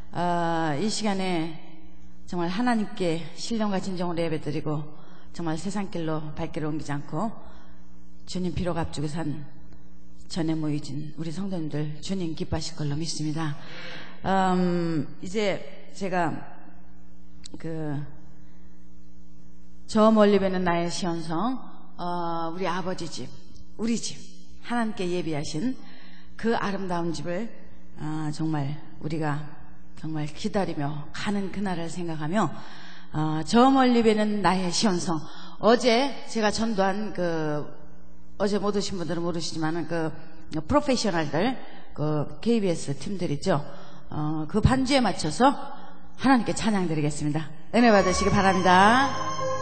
이 시간에 정말 하나님께 신령과 진정으로 예배드리고 정말 세상길로 발길을 옮기지 않고 주님 피로 값주고 산 전에 모이진 우리 성도님들 주님 기뻐하실 걸로 믿습니다. 이제 제가 저 멀리 뵈는 나의 시온성, 우리 아버지 집, 우리 집, 하나님께 예비하신 그 아름다운 집을 정말 우리가 정말 기다리며 가는 그날을 생각하며 저 멀리 뵈는 나의 시온성, 어제 제가 전도한 어제 못 오신 분들은 모르시지만 프로페셔널들 KBS 팀들 있죠. 그 반주에 맞춰서 하나님께 찬양 드리겠습니다. 은혜 받으시기 바랍니다.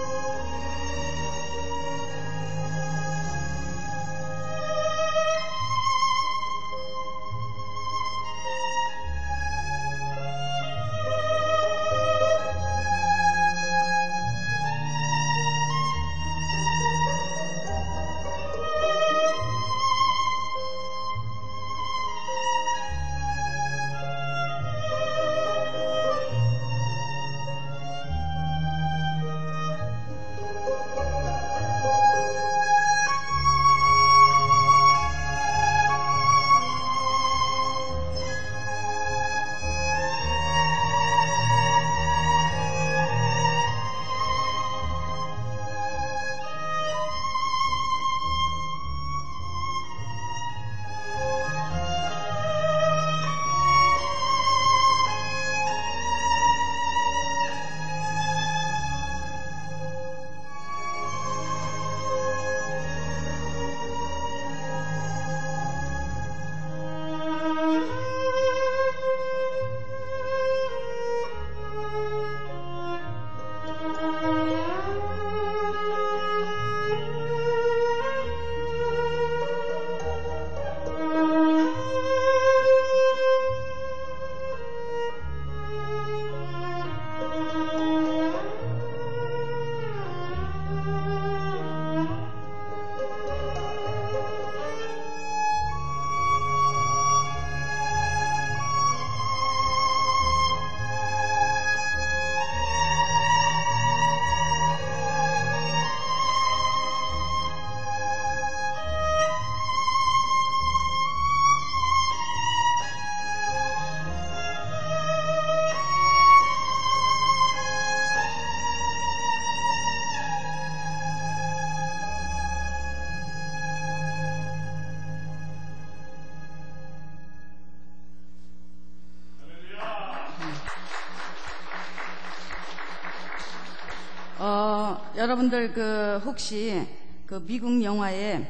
여러분들 혹시 미국 영화에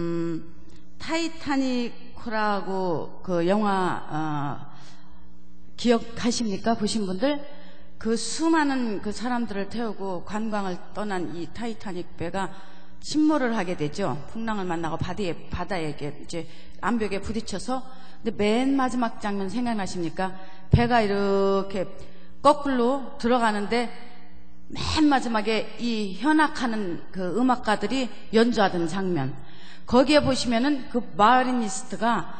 타이타닉호라고 영화 기억하십니까? 보신 분들? 수많은 사람들을 태우고 관광을 떠난 이 타이타닉 배가 침몰을 하게 되죠. 풍랑을 만나고 바다에 이제 암벽에 부딪혀서. 근데 맨 마지막 장면 생각나십니까? 배가 이렇게 거꾸로 들어가는데 맨 마지막에 이 현악하는 음악가들이 연주하던 장면, 거기에 보시면은 바이올리니스트가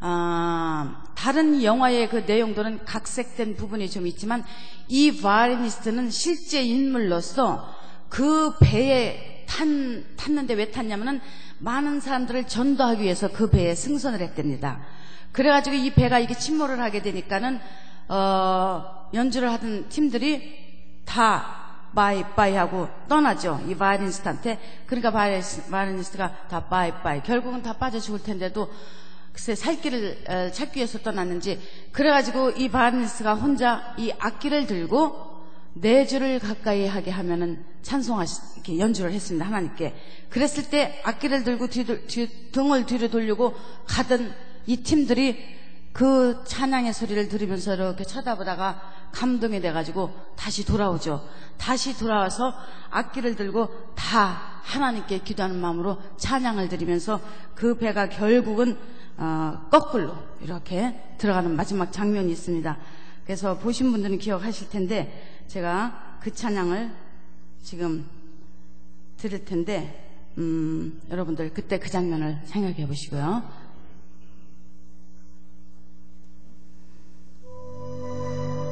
다른 영화의 내용들은 각색된 부분이 좀 있지만 이 바이올리니스트는 실제 인물로서 그 배에 탔는데 왜 탔냐면은 많은 사람들을 전도하기 위해서 그 배에 승선을 했답니다. 그래가지고 이 배가 이게 침몰을 하게 되니까는 연주를 하던 팀들이 다 바이바이 하고 떠나죠. 이 바이올리니스트한테. 그러니까 바이올리니스트가 다 바이바이. 결국은 다 빠져 죽을 텐데도 글쎄 살 길을 찾기 위해서 떠났는지, 그래가지고 이 바이올리니스트가 혼자 이 악기를 들고 4주를 가까이 하게 하면은 이렇게 연주를 했습니다. 하나님께. 그랬을 때 악기를 들고 등을 뒤로 돌리고 가던 이 팀들이 그 찬양의 소리를 들으면서 이렇게 쳐다보다가 감동이 돼가지고 다시 돌아오죠. 다시 돌아와서 악기를 들고 다 하나님께 기도하는 마음으로 찬양을 드리면서 그 배가 결국은 거꾸로 이렇게 들어가는 마지막 장면이 있습니다. 그래서 보신 분들은 기억하실 텐데 제가 그 찬양을 지금 드릴 텐데 여러분들 그때 그 장면을 생각해 보시고요.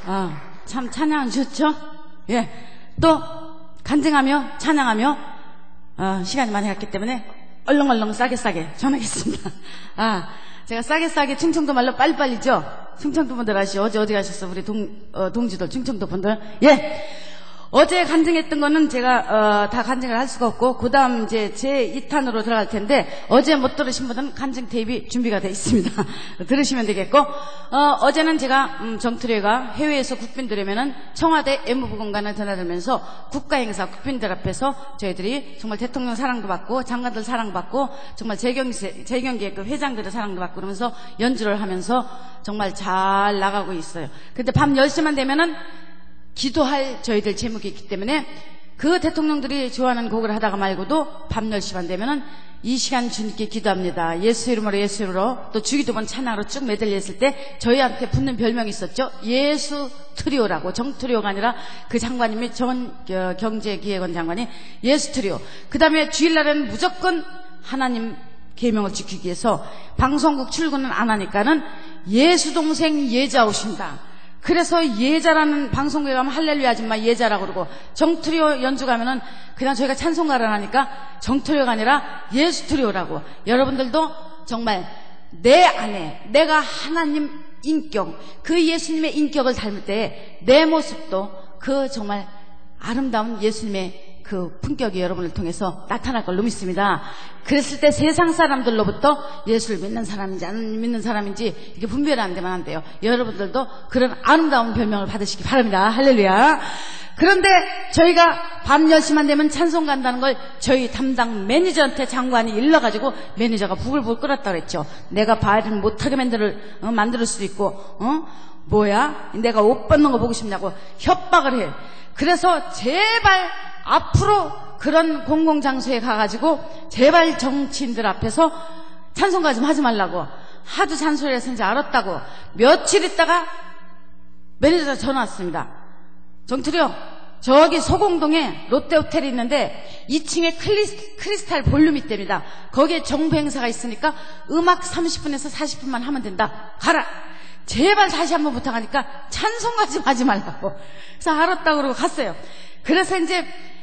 참 찬양 좋죠? 예. 또 간증하며 찬양하며 시간이 많이 갔기 때문에 얼렁얼렁 싸게 전하겠습니다. 제가 싸게 충청도 말로 빨리빨리죠? 충청도 분들 아시죠? 어디 가셨어? 우리 동지들 충청도 분들. 예. 어제 간증했던 거는 제가 다 간증을 할 수가 없고 그 다음 이제 제 2탄으로 들어갈 텐데 어제 못 들으신 분들은 간증 테이프 준비가 되어 있습니다. 들으시면 되겠고 어제는 제가 정투례가 해외에서 국빈들 오면은 청와대 애무부공간을 드나들면서 국가행사 국빈들 앞에서 저희들이 정말 대통령 사랑도 받고 장관들 사랑받고 정말 재경기의 그 회장들의 사랑도 받고 그러면서 연주를 하면서 정말 잘 나가고 있어요. 근데 밤 10시만 되면은 기도할 저희들 제목이 있기 때문에 그 대통령들이 좋아하는 곡을 하다가 말고도 밤 10시만 되면은 이 시간 주님께 기도합니다. 예수 이름으로 또 주기도문 찬양으로 쭉 메들렸을 때 저희한테 붙는 별명이 있었죠. 예수 트리오라고. 정트리오가 아니라 그 장관님이 경제기획원 장관이 예수 트리오. 그 다음에 주일날에는 무조건 하나님 계명을 지키기 위해서 방송국 출근은 안 하니까는 예수 동생 예자 오신다. 그래서 예자라는 방송국에 가면 할렐루야 아줌마 예자라고 그러고 정트리오 연주 가면은 그냥 저희가 찬송가를 하니까 정트리오가 아니라 예수 트리오라고. 여러분들도 정말 내 안에 내가 하나님 인격 그 예수님의 인격을 닮을 때 내 모습도 그 정말 아름다운 예수님의 그 품격이 여러분을 통해서 나타날 걸로 믿습니다. 그랬을 때 세상 사람들로부터 예수를 믿는 사람인지 안 믿는 사람인지 이게 분별이 안 되면 안 돼요. 여러분들도 그런 아름다운 별명을 받으시기 바랍니다. 할렐루야. 그런데 저희가 밤 10시만 되면 찬송 간다는 걸 저희 담당 매니저한테 장관이 일러가지고 매니저가 부글부글 끓었다고 그랬죠. 내가 바이를 못하게 만들 수도 있고 뭐야 내가 옷 벗는 거 보고 싶냐고 협박을 해. 그래서 제발 앞으로 그런 공공장소에 가가지고 제발 정치인들 앞에서 찬송가 좀 하지 말라고 하도 잔소리해서 이제 알았다고. 며칠 있다가 매니저가 전화 왔습니다. 정트리오 저기 소공동에 롯데호텔이 있는데 2층에 크리스탈 볼륨이 있답니다. 거기에 정부 행사가 있으니까 음악 30분에서 40분만 하면 된다. 가라. 제발 다시 한번 부탁하니까 찬송가 좀 하지 말라고. 그래서 알았다고 그러고 갔어요. 그래서 이제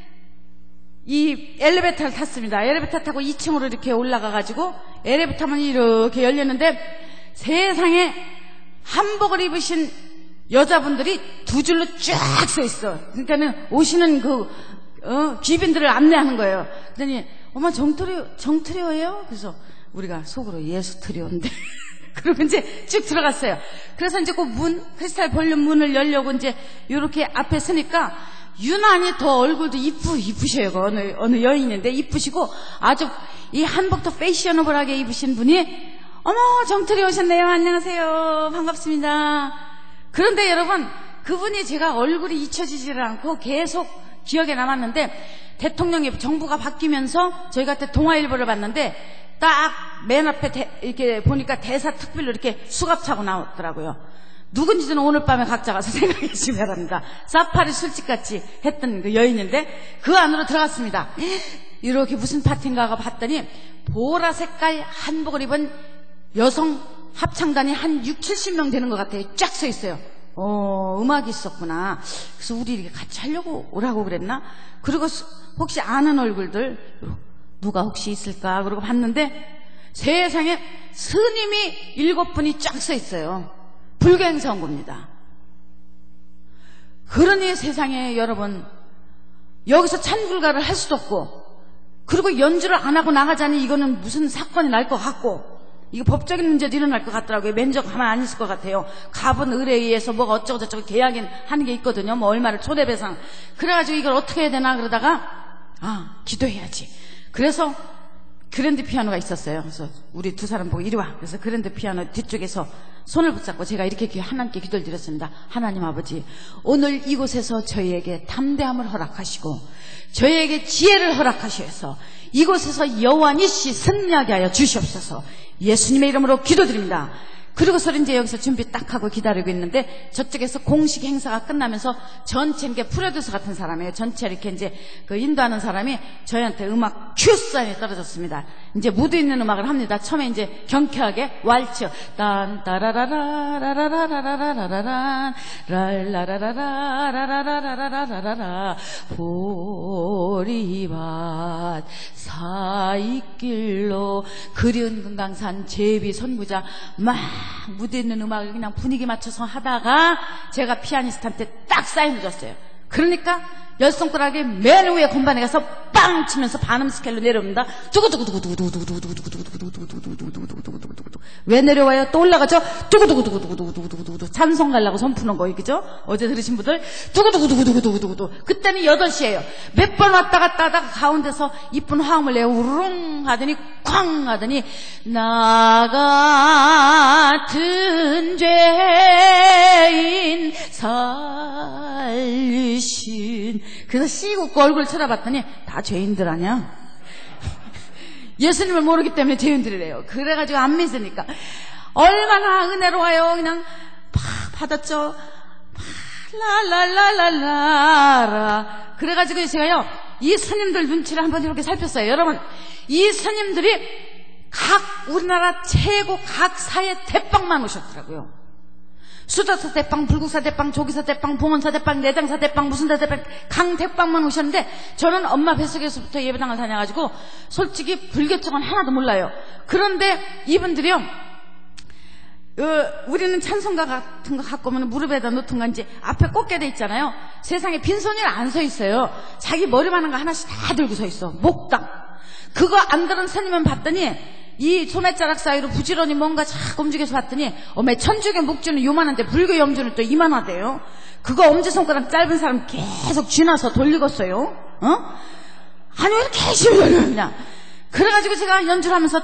이 엘리베이터를 탔습니다. 엘리베이터 타고 2층으로 이렇게 올라가가지고 엘리베이터만 이렇게 열렸는데 세상에 한복을 입으신 여자분들이 두 줄로 쫙 서 있어. 그러니까는 오시는 귀빈들을 안내하는 거예요. 그랬더니 어머 정트리오예요? 그래서 우리가 속으로 예수 트리오인데 그러고 이제 쭉 들어갔어요. 그래서 이제 그 크리스탈 볼륨 문을 열려고 이제 이렇게 앞에 서니까 유난히 더 얼굴도 이쁘셔요. 어느 여인인데 이쁘시고 아주 이 한복도 패셔너블하게 입으신 분이 어머 정트리 오셨네요. 안녕하세요. 반갑습니다. 그런데 여러분 그분이 제가 얼굴이 잊혀지지를 않고 계속 기억에 남았는데 대통령이 정부가 바뀌면서 저희가 그때 동아일보를 봤는데 딱 맨 앞에 이렇게 보니까 대사특별로 이렇게 수갑차고 나오더라고요. 누군지는 오늘 밤에 각자 가서 생각해 주시기 바랍니다. 사파리 술집같이 했던 그 여인인데 그 안으로 들어갔습니다. 이렇게 무슨 파티인가 봤더니 보라 색깔 한복을 입은 여성 합창단이 한 6, 70명 되는 것 같아요. 쫙 서 있어요. 음악이 있었구나. 그래서 우리 이렇게 같이 하려고 오라고 그랬나? 그리고 혹시 아는 얼굴들 누가 혹시 있을까? 그러고 봤는데 세상에 스님이 7분이 쫙 서 있어요. 불교 행사 온 겁니다. 그러니 세상에 여러분 여기서 찬불가를 할 수도 없고 그리고 연주를 안 하고 나가자니 이거는 무슨 사건이 날 것 같고 이거 법적인 문제도 일어날 것 같더라고요. 면접 가만 안 있을 것 같아요. 갑은 의뢰에 의해서 뭐가 어쩌고저쩌고 계약인 하는 게 있거든요. 뭐 얼마를 초대배상. 그래가지고 이걸 어떻게 해야 되나 그러다가 기도해야지. 그래서 그랜드 피아노가 있었어요. 그래서 우리 두 사람 보고 이리 와. 그래서 그랜드 피아노 뒤쪽에서 손을 붙잡고 제가 이렇게 하나님께 기도를 드렸습니다. 하나님 아버지, 오늘 이곳에서 저희에게 담대함을 허락하시고 저희에게 지혜를 허락하셔서 이곳에서 여호와 니시 승리하게 하여 주시옵소서. 예수님의 이름으로 기도드립니다. 그리고서 이제 여기서 준비 딱 하고 기다리고 있는데 저쪽에서 공식 행사가 끝나면서 전체 이게 프로듀서 같은 사람이에요. 전체 이렇게 이제 그 인도하는 사람이 저희한테 음악 큐 사인이 떨어졌습니다. 이제 무드 있는 음악을 합니다. 처음에 이제 경쾌하게 왈츠 딴 따라라라라라라라라라라라 랄라라라라라라라라라라 보리밭 사이길로 그리운 금강산 제비 선구자 막 무대 있는 음악을 그냥 분위기 맞춰서 하다가 제가 피아니스트한테 딱 사인을 줬어요. 그러니까 열 손가락이 맨 위에 건반에 가서 빵 치면서 반음 스케일로 내려옵니다. 두구두구두구두구두구두구두구두구두구두구두구두구두구두구두구두구 왜 내려와요? 또 올라가죠? 두구두구두구두구두구두구두구두구 찬송 가려고 손 푸는 거 그죠? 어제 들으신 분들 두구두구두구두구두구두구 그때는 8시예요. 몇 번 왔다 갔다 하다가 가운데서 이쁜 화음을 내요. 우르릉 하더니 쾅 하더니 나 같은 죄인 살리신 그래서 씩 웃고 얼굴 쳐다봤더니 다 죄인들 아냐? 예수님을 모르기 때문에 죄인들이래요. 그래가지고 안 믿으니까 얼마나 은혜로워요. 그냥 팍 받았죠. 라라라라라라 그래가지고 제가요 이 스님들 눈치를 한번 이렇게 살폈어요. 여러분 이 스님들이 각 우리나라 최고 각 사의 대빵만 오셨더라고요. 수저사 대빵, 불국사 대빵, 조기사 대빵, 봉원사 대빵, 내장사 대빵, 무슨 대빵, 강 대빵만 오셨는데 저는 엄마 뱃속에서부터 예배당을 다녀가지고 솔직히 불교 쪽은 하나도 몰라요. 그런데 이분들이요 우리는 찬송가 같은 거 갖고 오면 무릎에다 놓든가 이제 앞에 꽂게 돼 있잖아요. 세상에 빈손이 안 서 있어요. 자기 머리만한 거 하나씩 다 들고 서 있어. 목당 그거 안 들은 스님은 봤더니 이 소매자락 사이로 부지런히 뭔가 자꾸 움직여서 봤더니 어메 천주교 묵주는 요만한데 불교 염주는 또 이만하대요. 그거 엄지손가락 짧은 사람 계속 쥐나서 돌리겠어요. 아니 왜 이렇게 열심히 돌리냐. 그래가지고 제가 연주를 하면서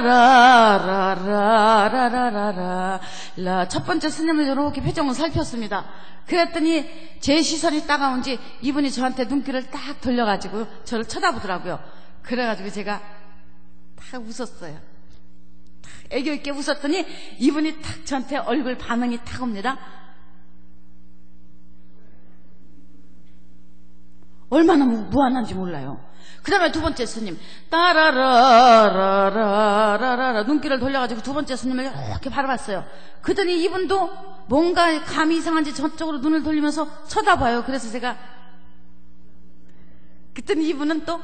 따라라라라라라라라 첫 번째 스님을 이렇게 표정을 살폈습니다. 그랬더니 제 시선이 따가운지 이분이 저한테 눈길을 딱 돌려가지고 저를 쳐다보더라고요. 그래가지고 제가 탁 웃었어요. 탁 애교 있게 웃었더니 이분이 탁 저한테 얼굴 반응이 탁 옵니다. 얼마나 무한한지 몰라요. 그 다음에 두 번째 스님 따라라라라라라 눈길을 돌려가지고 두 번째 스님을 이렇게 바라봤어요. 그러더니 이분도 뭔가 감이 이상한지 저쪽으로 눈을 돌리면서 쳐다봐요. 그래서 제가 그랬더니 이분은 또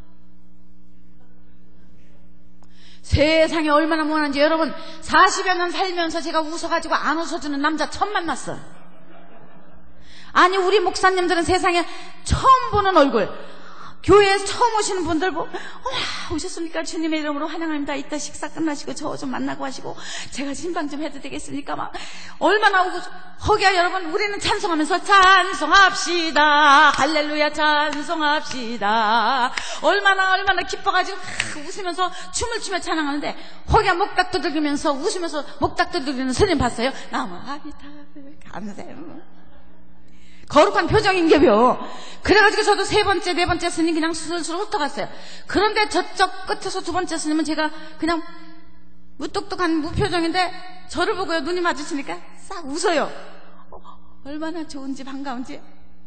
세상에 얼마나 무한한지. 여러분 40여 년 살면서 제가 웃어가지고 안 웃어주는 남자 처음 만났어요. 아니 우리 목사님들은 세상에 처음 보는 얼굴 교회에 처음 오시는 분들 오셨습니까? 주님의 이름으로 환영합니다. 이따 식사 끝나시고 저 좀 만나고 하시고 제가 신방 좀 해도 되겠습니까? 막 얼마나 오고 허기야. 여러분 우리는 찬송하면서 찬송합시다 할렐루야 찬송합시다 얼마나 기뻐가지고 웃으면서 춤을 추며 찬양하는데 허기야 목닥 두들기면서 웃으면서 목닥 두들기는 스님 봤어요? 나무 아비타를 감사해요. 거룩한 표정인게요. 그래가지고 저도 세 번째, 네 번째 스님 그냥 슬슬 훑어갔어요. 그런데 저쪽 끝에서 두 번째 스님은 제가 그냥 무뚝뚝한 무표정인데 저를 보고요 눈이 마주치니까 싹 웃어요. 얼마나 좋은지 반가운지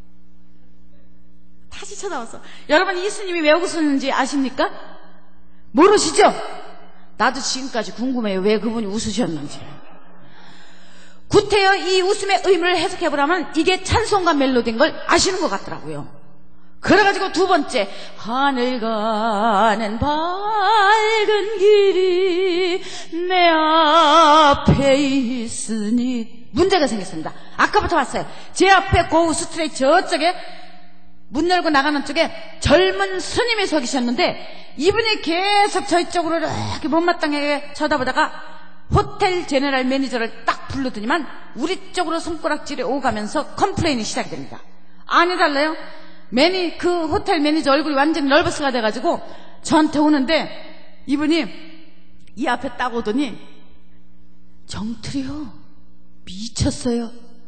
다시 쳐다봤어. 여러분 이 스님이 왜 웃었는지 아십니까? 모르시죠? 나도 지금까지 궁금해요. 왜 그분이 웃으셨는지. 구태여 이 웃음의 의미를 해석해보라면 이게 찬송과 멜로디인 걸 아시는 것 같더라고요. 그래가지고 두 번째 하늘 가는 밝은 길이 내 앞에 있으니 문제가 생겼습니다. 아까부터 봤어요. 제 앞에 고우 스트레이트 저쪽에 문 열고 나가는 쪽에 젊은 스님이 서 계셨는데 이분이 계속 저희 쪽으로 이렇게 못마땅하게 쳐다보다가 호텔 제너럴 매니저를 딱 부르더니만 우리 쪽으로 손가락질이 오가면서 컴플레인이 시작이 됩니다. 아니 달라요. 그 호텔 매니저 얼굴이 완전히 널버스가 돼가지고 저한테 오는데 이분이 이 앞에 딱 오더니 정틀이요 미쳤어요.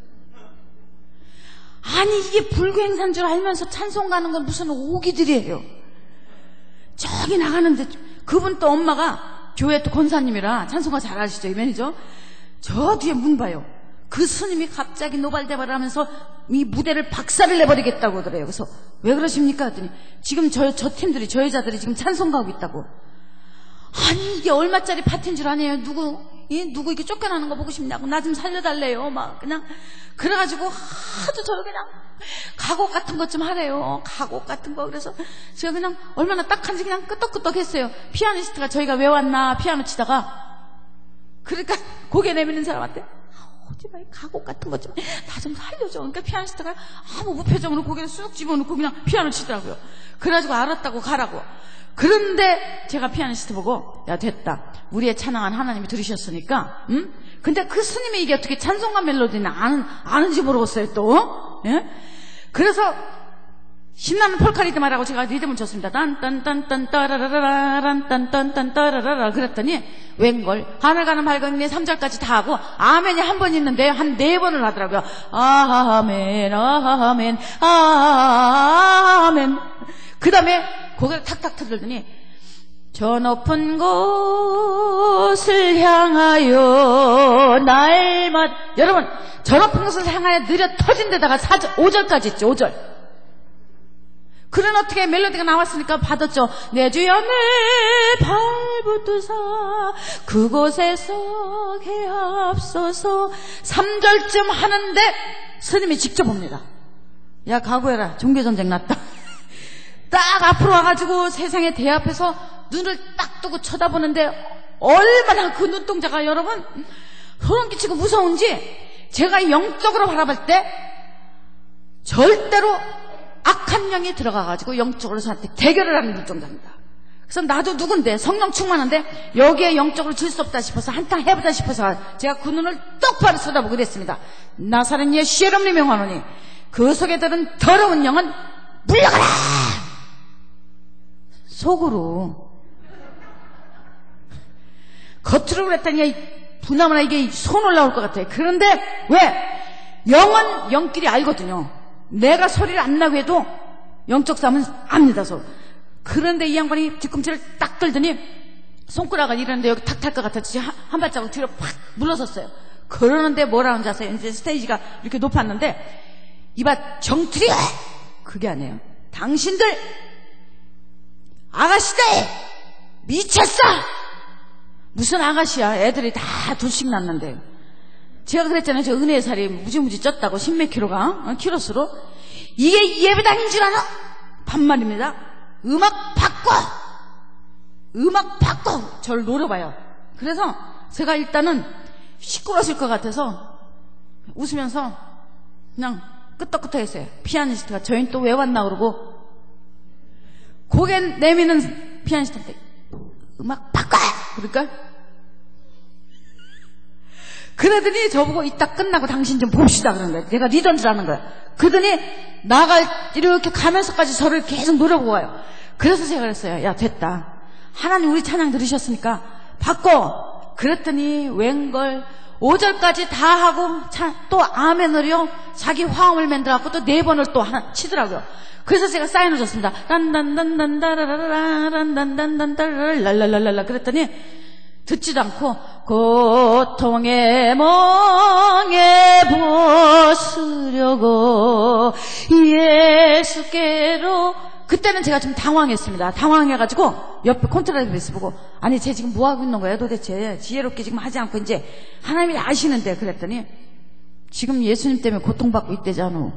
아니 이게 불교 행사인 줄 알면서 찬송 가는 건 무슨 오기들이에요. 저기 나가는데 그분 또 엄마가 교회 또 권사님이라 찬송가 잘 아시죠? 이 매니저 저 뒤에 문 봐요. 그 스님이 갑자기 노발대발을 하면서 이 무대를 박살을 내버리겠다고 그래요. 그래서 왜 그러십니까? 했더니 지금 저 팀들이, 저 여자들이 지금 찬송 가고 있다고. 아니 이게 얼마짜리 파티인 줄 아네요. 누구 이렇게 쫓겨나는 거 보고 싶냐고, 나 좀 살려달래요. 막 그냥 그래가지고 하도 저 그냥 가곡 같은 것 좀 하래요. 가곡 같은 거. 그래서 제가 그냥 얼마나 딱한지 그냥 끄떡끄떡 했어요. 피아니스트가 저희가 왜 왔나 피아노 치다가, 그러니까 고개 내미는 사람한테 제발 가곡 같은 것 좀 다 좀 살려줘. 그러니까 피아니스트가 아무 무표정으로 고개를 쑥 집어넣고 그냥 피아노 치더라고요. 그래가지고 알았다고 가라고. 그런데 제가 피아니스트 보고, 야 됐다, 우리의 찬양한 하나님이 들으셨으니까, 응? 근데 그 스님이 이게 어떻게 찬송가 멜로디는 아는지 모르겠어요 또. 예? 그래서 신나는 폴카 리듬하라고 제가 리듬을 쳤습니다. 딴딴딴딴 따라라라란 딴딴딴 따라라라. 그랬더니 웬걸 하늘 가는 밝은 내 3절까지 다 하고 아멘이 한 번 있는데 한 4번을 하더라고요. 아멘 아멘 아멘. 그 다음에 고개를 탁탁 터들더니 저 높은 곳을 향하여 날마다, 여러분 저 높은 곳을 향하여 느려 터진 데다가 5절까지 있죠. 5절. 그런 어떻게 멜로디가 나왔으니까 받았죠. 내 주여 내 발붙드사 그곳에서 개합소서. 3절쯤 하는데 스님이 직접 옵니다. 야 각오해라, 종교전쟁 났다. 딱 앞으로 와가지고 세상의 대 앞에서 눈을 딱 뜨고 쳐다보는데 얼마나 그 눈동자가 여러분 소름 끼치고 무서운지, 제가 영적으로 바라볼 때 절대로 악한 영이 들어가가지고 영적으로 저한테 대결을 하는 눈동자입니다. 그래서 나도 누군데 성령 충만한데 여기에 영적으로 질 수 없다 싶어서 한탕 해보자 싶어서 제가 그 눈을 똑바로 쳐다보고 그랬습니다. 나사렛 예수의 이름으로 명하노니 그 속에 들은 더러운 영은 물러가라. 속으로. 겉으로 그랬더니 부나무나 이게 손 올라올 것 같아요. 그런데 왜? 영은 영끼리 알거든요. 내가 소리를 안 나고 해도 영적 싸움은 압니다. 그런데 이 양반이 뒤꿈치를 딱 들더니 손가락을 이러는데 여기 탁 탈 것 같았지. 한 발자국 뒤로 팍 물러섰어요. 그러는데 뭐라 하는지 아세요? 이제 스테이지가 이렇게 높았는데 이봐 정틀이 그게 아니에요. 당신들 아가씨들 미쳤어. 무슨 아가씨야. 애들이 다 둘씩 낳는데. 제가 그랬잖아요. 저 은혜의 살이 무지무지 쪘다고 10몇 킬로가 키로수로. 이게 예배당인 줄 알아? 반말입니다. 음악 바꿔 저를 노려봐요. 그래서 제가 일단은 시끄러질 것 같아서 웃으면서 그냥 끄떡끄떡했어요. 피아니스트가 저희는 또 왜 왔나 그러고 고개 내미는 피아니스트한테 음악 바꿔 그러니까 그러더니 저보고 이따 끝나고 당신 좀 봅시다 그런 거예요. 내가 리더인 줄 아는 거야. 그러더니 나가 이렇게 가면서까지 저를 계속 노려보고 와요. 그래서 제가 그랬어요. 야 됐다, 하나님 우리 찬양 들으셨으니까 바꿔. 그랬더니 웬걸 5절까지 다 하고 또 아멘을요 자기 화음을 만들어갖고 또 4번을 또 하나 치더라고요. 그래서 제가 사인을 줬습니다. 란란란란다라란란란란란란랄랄랄랄라. 그랬더니 듣지도 않고 고통의 멍에 벗으려고 예수께로. 그때는 제가 좀 당황했습니다. 당황해가지고 옆에 콘트라베이스 보고 아니 쟤 지금 뭐하고 있는 거야 도대체. 지혜롭게 지금 하지 않고 이제 하나님이 아시는데. 그랬더니 지금 예수님 때문에 고통받고 있대잖아.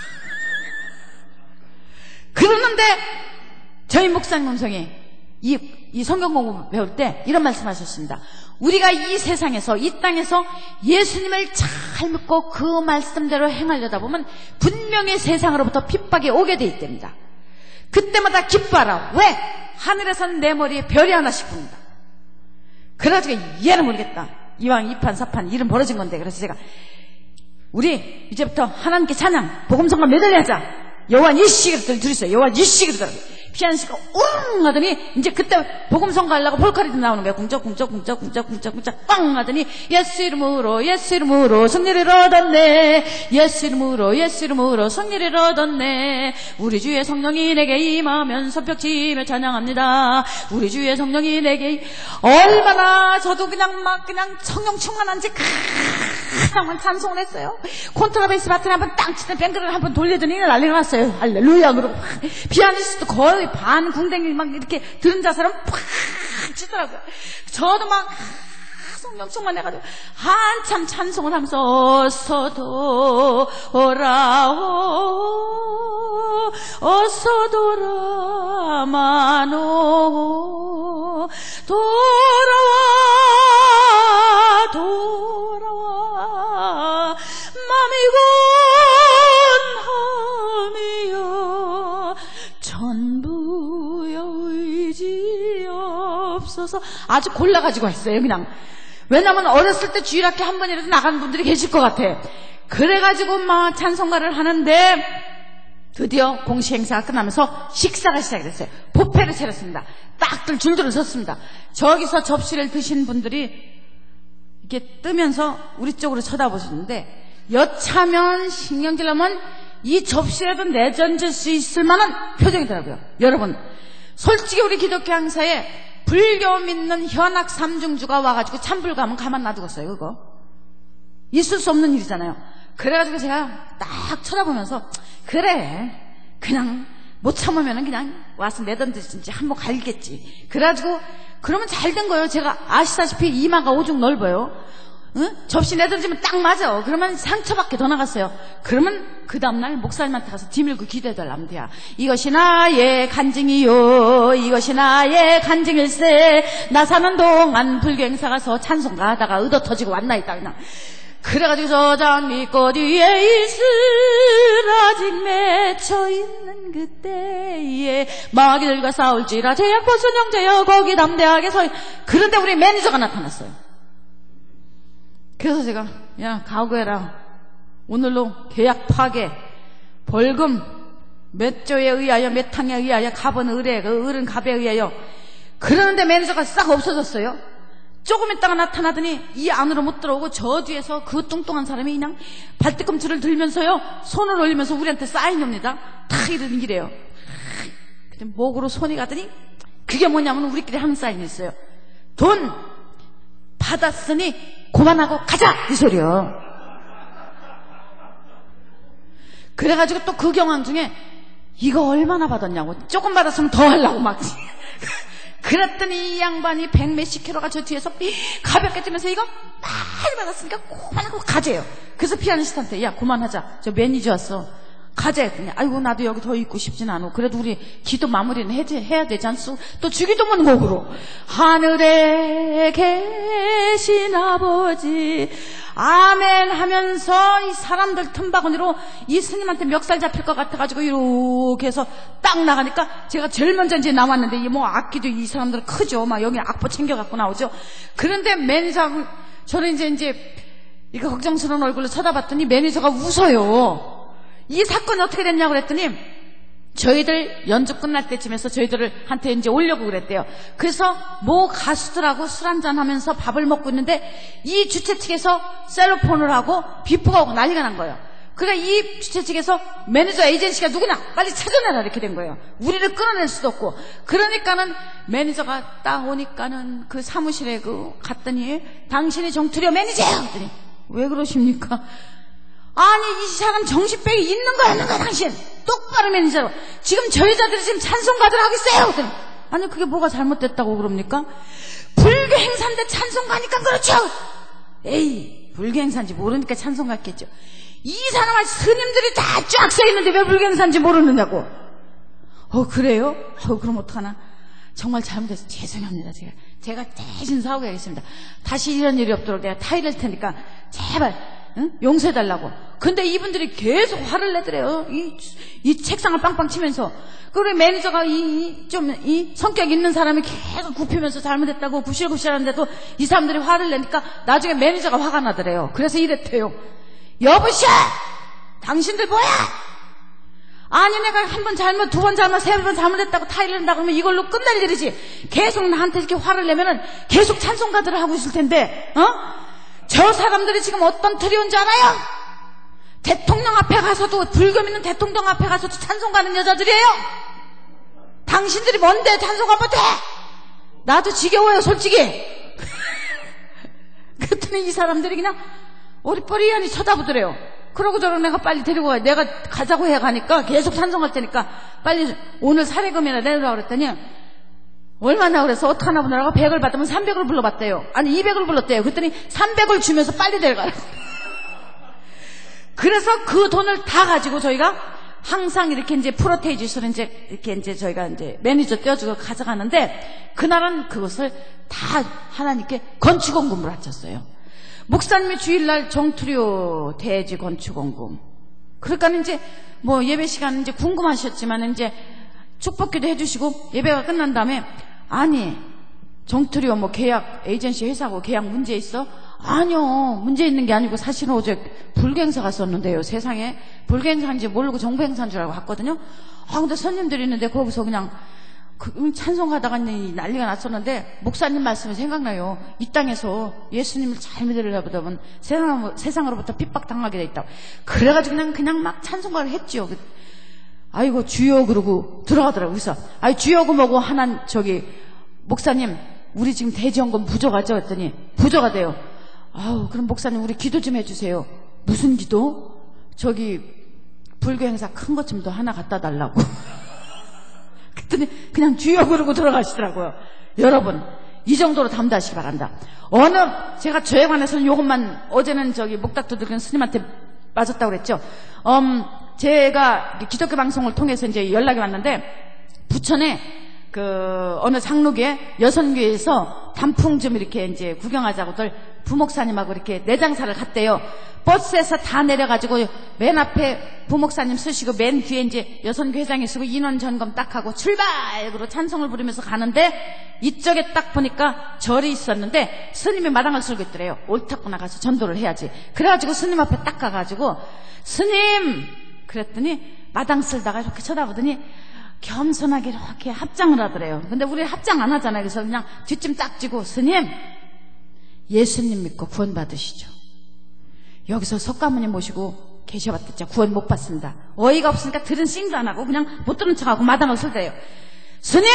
그러는데 저희 목사님 음성이 이 성경 공부 배울 때 이런 말씀하셨습니다. 우리가 이 세상에서 이 땅에서 예수님을 잘 믿고 그 말씀대로 행하려다 보면 분명히 세상으로부터 핍박이 오게 돼 있답니다. 그때마다 기뻐하라. 왜? 하늘에서는 내 머리에 별이 하나씩 봅니다. 그래가지고 얘는 모르겠다, 이왕 2판 4판 일은 벌어진 건데. 그래서 제가 우리 이제부터 하나님께 찬양 복음성과 메들리 하자. 여호와 니시 그랬더니 들으세요. 여호와 니시 그러더라고요. 피아니스트가 우웅 하더니 이제 그때 복음성 가려고 볼카리도 나오는 거야. 궁쩍 빵 하더니 예수 이름으로 승리를 얻었네. 예수 이름으로 승리를 얻었네. 우리 주의 성령이 내게 임하면 손뼉치며 찬양합니다. 우리 주의 성령이 내게 얼마나 저도 그냥 성령 충만한지 그냥 찬송을 했어요. 콘트라베이스 바트를 한번 땅 치는 뱅크를 한번 돌리더니 난리가 났어요. 할렐루야 그러고 피아니스트도 거의 반 궁뎅이 막 이렇게 들은 자세로 팍 치더라고요. 저도 막 성령 충만해가지고 한참 찬송을 하면서 어서 돌아마노 돌아와 맘이곤함이여 전부여 의지없어서 아주 골라가지고 했어요. 그냥 왜냐면 어렸을 때 주일학교 한 번이라도 나가는 분들이 계실 것 같아. 그래가지고 막 찬송가를 하는데 드디어 공식 행사가 끝나면서 식사가 시작이 됐어요. 뷔페를 차렸습니다. 딱들 줄줄을 섰습니다. 저기서 접시를 드신 분들이 이렇게 뜨면서 우리 쪽으로 쳐다보시는데 여차면 신경질 나면 이 접시라도 내던질 수 있을 만한 표정이더라고요. 여러분 솔직히 우리 기독교 행사에 불교 믿는 현악 삼중주가 와가지고 찬불가면 가만 놔두겠어요. 그거 있을 수 없는 일이잖아요. 그래가지고 제가 딱 쳐다보면서 그래 그냥 못 참으면 그냥 와서 내던지지 한번 갈겠지. 그래가지고 그러면 잘 된 거예요. 제가 아시다시피 이마가 오죽 넓어요. 응? 접시 내던지면 딱 맞아. 그러면 상처밖에 더 나갔어요. 그러면 그 다음날 목사님한테 가서 뒤밀고 기도해달라면 돼요. 이것이 나의 간증이요 이것이 나의 간증일세. 나 사는 동안 불교 행사 가서 찬송가 하다가 의도 터지고 왔나이다. 그냥 그래가지고 저장 밑꽃 위에 이슬아직 맺혀있는 그때에 마귀들과 싸울지라 제약보순 형제여 거기 담대하게 서. 그런데 우리 매니저가 나타났어요. 그래서 제가 야 각오해라. 오늘로 계약 파괴 벌금 몇 조에 의하여 몇 탕에 의하여 갑은 을에 그 을은 갑에 의하여. 그러는데 매니저가 싹 없어졌어요. 조금 있다가 나타나더니 이 안으로 못 들어오고 저 뒤에서 그 뚱뚱한 사람이 그냥 발뒤꿈치를 들면서요 손을 올리면서 우리한테 사인이 옵니다. 탁 이래요. 목으로 손이 가더니 그게 뭐냐면 우리끼리 하는 사인이 있어요. 돈 받았으니 그만하고 가자 이 소리요. 그래가지고 또 그 경황 중에 이거 얼마나 받았냐고 조금 받았으면 더 하려고 막 그랬더니 이 양반이 100몇십 킬로가 저 뒤에서 가볍게 뛰면서 이거 많이 받았으니까 그만하고 가재요. 그래서 피아니스트한테 야 그만하자 저 매니저 왔어 가재. 그냥 아이고 나도 여기 더 있고 싶진 않아. 그래도 우리 기도 마무리는 해야 되지 않소? 또 주기도문 곡으로 하늘에 계신 아버지 아멘 하면서 이 사람들 틈바구니로 이 스님한테 멱살 잡힐 것 같아가지고 이렇게 해서 딱 나가니까 제가 제일 먼저 이제 나왔는데 이 뭐 악기도 이 사람들 크죠. 막 여기 악보 챙겨갖고 나오죠. 그런데 매니저하고 저는 이제 이거 걱정스러운 얼굴로 쳐다봤더니 매니저가 웃어요. 이 사건이 어떻게 됐냐고 그랬더니 저희들 연주 끝날 때쯤에서 저희들한테 이제 오려고 그랬대요. 그래서 뭐 가수들하고 술 한잔 하면서 밥을 먹고 있는데 이 주최 측에서 셀로폰을 하고 비프가 오고 난리가 난 거예요. 그러니까 이 주최 측에서 매니저 에이전시가 누구냐 빨리 찾아내라 이렇게 된 거예요. 우리를 끌어낼 수도 없고. 그러니까는 매니저가 딱 오니까는 그 사무실에 갔더니 당신이 정투려 매니저야 그랬더니 왜 그러십니까? 아니 이 사람 정신병이 있는 거야 없는 거야 당신 똑바로 매니저로 지금 저 여자들이 지금 찬송가들 하고 있어요. 그랬더니 아니 그게 뭐가 잘못됐다고 그럽니까? 불교 행사인데 찬송가니까 그렇죠. 에이 불교 행사인지 모르니까 찬송가겠죠. 이 사람은 스님들이 다 쫙 써있는데 왜 불교 행사인지 모르느냐고. 그래요? 그럼 어떡하나. 정말 잘못해서 죄송합니다. 제가 대신 사과하겠습니다. 다시 이런 일이 없도록 내가 타이를 테니까 제발 용서해달라고. 근데 이분들이 계속 화를 내더래요. 이 책상을 빵빵 치면서. 그리고 매니저가 이 성격 있는 사람이 계속 굽히면서 잘못했다고 구실구실 하는데도 이 사람들이 화를 내니까 나중에 매니저가 화가 나더래요. 그래서 이랬대요. 여보시오! 당신들 뭐야? 아니 내가 한 번 잘못, 두 번 잘못, 세 번 잘못했다고 타일을 한다 그러면 이걸로 끝날 일이지. 계속 나한테 이렇게 화를 내면은 계속 찬송가들을 하고 있을 텐데, 저 사람들이 지금 어떤 두려운 줄 알아요? 대통령 앞에 가서도, 불교 믿는 대통령 앞에 가서도 찬송가하는 여자들이에요. 당신들이 뭔데 찬송하면 돼? 나도 지겨워요 솔직히. 그랬더니 이 사람들이 그냥 어리버리하니 쳐다보더래요. 그러고 저러고 내가 빨리 데리고 가요. 내가 가자고 해 가니까 계속 찬송할 테니까 빨리 오늘 사례금이나 내놓으라고 그랬더니 얼마나 그래서 어떡하나 보느라고 100을 받으면 300을 불러봤대요. 아니 200을 불렀대요. 그랬더니 300을 주면서 빨리 데려가라고. 그래서 그 돈을 다 가지고 저희가 항상 이렇게 이제 프로테이지스를 이제 저희가 이제 매니저 떼어주고 가져가는데 그날은 그것을 다 하나님께 건축원금으로 바쳤어요. 목사님이 주일날 정투료 대지 건축원금. 그러니까 이제 뭐 예배 시간 이제 궁금하셨지만 이제 축복기도 해주시고 예배가 끝난 다음에 아니 정투료 뭐 계약 에이전시 회사하고 계약 문제 있어? 아니요 문제 있는 게 아니고 사실은 어제 불교행사 갔었는데요. 세상에 불교행사인지 모르고 정부행사인 줄 알고 갔거든요. 근데 손님들이 있는데 거기서 그냥 찬송하다가 난리가 났었는데 목사님 말씀이 생각나요. 이 땅에서 예수님을 잘 믿으려면 세상으로부터 핍박당하게 돼 있다고. 그래가지고 그냥 막 찬송가를 했지요. 아이고 주여 그러고 들어가더라고요. 그래서 아이 주여 그러고 목사님 우리 지금 대지원금 부족하죠? 했더니 부족하 대요. 그럼 목사님 우리 기도 좀 해주세요. 무슨 기도? 불교 행사 큰 것 좀 더 하나 갖다 달라고. 그랬더니 그냥 주여 그러고 들어가시더라고요. 여러분 이 정도로 담대하시기 바랍니다. 제가 저에 관해서는 이것만 어제는 목닥도 들은 스님한테 맞았다고 그랬죠. 제가 기독교 방송을 통해서 이제 연락이 왔는데 부천에 어느 장로교회 여선교회에서 단풍 좀 이렇게 이제 구경하자고들 부목사님하고 이렇게 내장사를 갔대요. 버스에서 다 내려가지고 맨 앞에 부목사님 쓰시고 맨 뒤에 이제 여선교 회장이 쓰고 인원 점검 딱 하고 출발! 그러고 찬송을 부르면서 가는데 이쪽에 딱 보니까 절이 있었는데 스님이 마당을 쓸고 있더래요. 옳다구나 가서 전도를 해야지. 그래가지고 스님 앞에 딱 가가지고 스님! 그랬더니 마당 쓸다가 이렇게 쳐다보더니 겸손하게 이렇게 합장을 하더래요. 근데 우리 합장 안 하잖아요. 그래서 그냥 뒷짐 딱 쥐고 스님! 예수님 믿고 구원 받으시죠. 여기서 석가모니 모시고 계셔봤댔죠. 구원 못 받습니다. 어이가 없으니까 들은 싱도 안 하고 그냥 못 들은 척하고 마당을 설대요. 스님!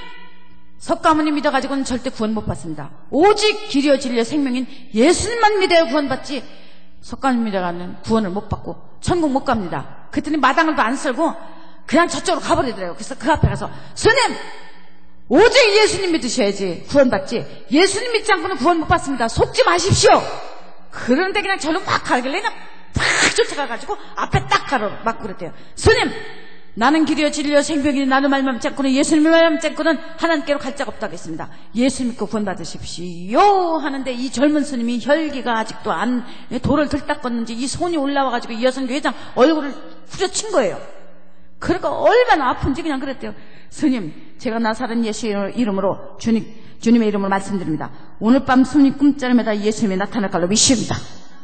석가모니 믿어가지고는 절대 구원 못 받습니다. 오직 길이요 진리요 생명인 예수님만 믿어야 구원 받지 석가모니 믿어가는 구원을 못 받고 천국 못 갑니다. 그랬더니 마당을 안 쓸고 그냥 저쪽으로 가버리더래요. 그래서 그 앞에 가서 스님! 오직 예수님 믿으셔야지 구원 받지 예수님 믿지 않고는 구원 못 받습니다. 속지 마십시오. 그런데 그냥 저는 확 가길래 그냥 팍 쫓아가가지고 앞에 딱 가로막 그랬대요. 스님! 나는 길이요 진리요 생명이니 나는 말만 믿지 않고는 예수님의 말만 믿지 않고는 하나님께로 갈 자가 없다고 했습니다. 예수 믿고 구원 받으십시오 하는데 이 젊은 스님이 혈기가 아직도 돌을 들닦았는지 이 손이 올라와가지고 이 여성교 회장 얼굴을 후려친 거예요. 그러니까 얼마나 아픈지 그냥 그랬대요. 스님, 제가 나사렛 예수 이름으로 주님의 이름으로 말씀드립니다. 오늘 밤 스님 꿈자리마다 예수님이 나타날 걸로 믿습니다.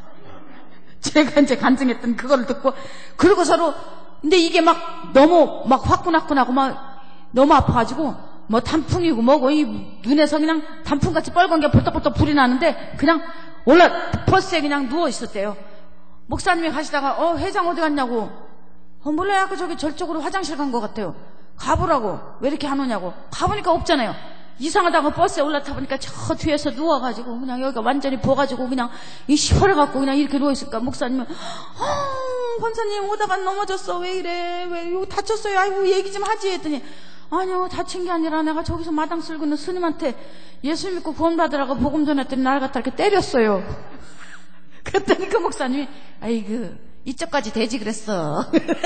제가 이제 간증했던 그거를 듣고 그리고 서로 근데 이게 막 너무 막 화끈화끈하고 막 너무 아파가지고 뭐 단풍이고 뭐고 이 눈에서 그냥 단풍같이 빨간 게 벌떡벌떡 불이 나는데 그냥 버스에 그냥 누워 있었대요. 목사님이 가시다가 회장 어디 갔냐고 몰라요. 아까 저쪽으로 화장실 간 것 같아요. 가보라고. 왜 이렇게 안 오냐고. 가보니까 없잖아요. 이상하다고 버스에 올라타 보니까 저 뒤에서 누워가지고 그냥 여기가 완전히 부어가지고 그냥 이 시퍼래갖고 그냥 이렇게 누워있을까. 목사님은 권사님 오다가 넘어졌어. 왜 이래. 왜 이거 다쳤어요. 아이고 얘기 좀 하지 했더니 아니요 다친 게 아니라 내가 저기서 마당 쓸고 있는 스님한테 예수 믿고 구원 받으라고 복음 전했더니 날 갖다 이렇게 때렸어요. 그랬더니 그 목사님이 아이고 이쪽까지 되지 그랬어.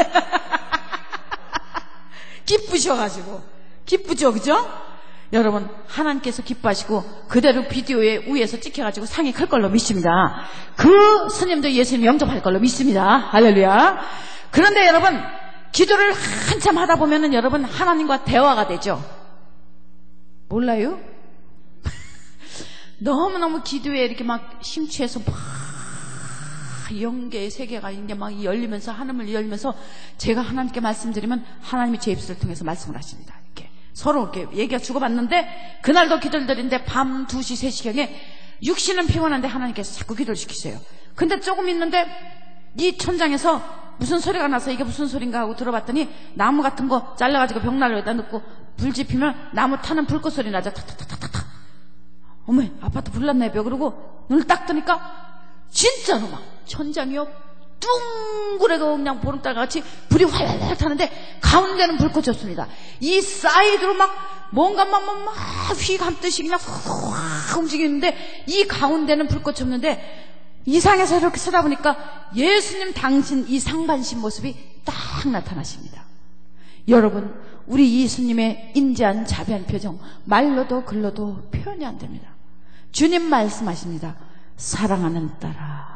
기쁘셔가지고 기쁘죠 그죠? 여러분 하나님께서 기뻐하시고 그대로 비디오에 위에서 찍혀가지고 상이 클 걸로 믿습니다. 그 스님도 예수님 영접할 걸로 믿습니다. 할렐루야. 그런데 여러분 기도를 한참 하다 보면은 여러분 하나님과 대화가 되죠. 몰라요? 너무너무 기도에 이렇게 막 심취해서 막 영계의 세계가 이게 막 열리면서 하늘을 열리면서 제가 하나님께 말씀드리면 하나님이 제 입술을 통해서 말씀을 하십니다. 이렇게 서로 이렇게 얘기가 주고받는데 그날도 기도를 드리는데 밤 2시 3시경에 육신은 피곤한데 하나님께서 자꾸 기도를 시키세요. 근데 조금 있는데 이 천장에서 무슨 소리가 나서 이게 무슨 소린가 하고 들어봤더니 나무 같은 거 잘라가지고 벽난로에다 넣고 불 지피면 나무 타는 불꽃 소리 나죠. 탁탁탁탁탁. 어머, 아파트 불났네 벼. 그러고 눈을 딱 뜨니까 진짜로 막 천장이요 둥그레고 그냥 보름달 같이 불이 활활 타는데 가운데는 불꽃이 없습니다. 이 사이드로 막 뭔가 막 휘감듯이 그냥 확 움직이는데 이 가운데는 불꽃이 없는데 이상해서 이렇게 쳐다보니까 예수님 당신 이 상반신 모습이 딱 나타나십니다. 여러분, 우리 예수님의 인자한 자비한 표정 말로도 글로도 표현이 안 됩니다. 주님 말씀하십니다. 사랑하는 딸아,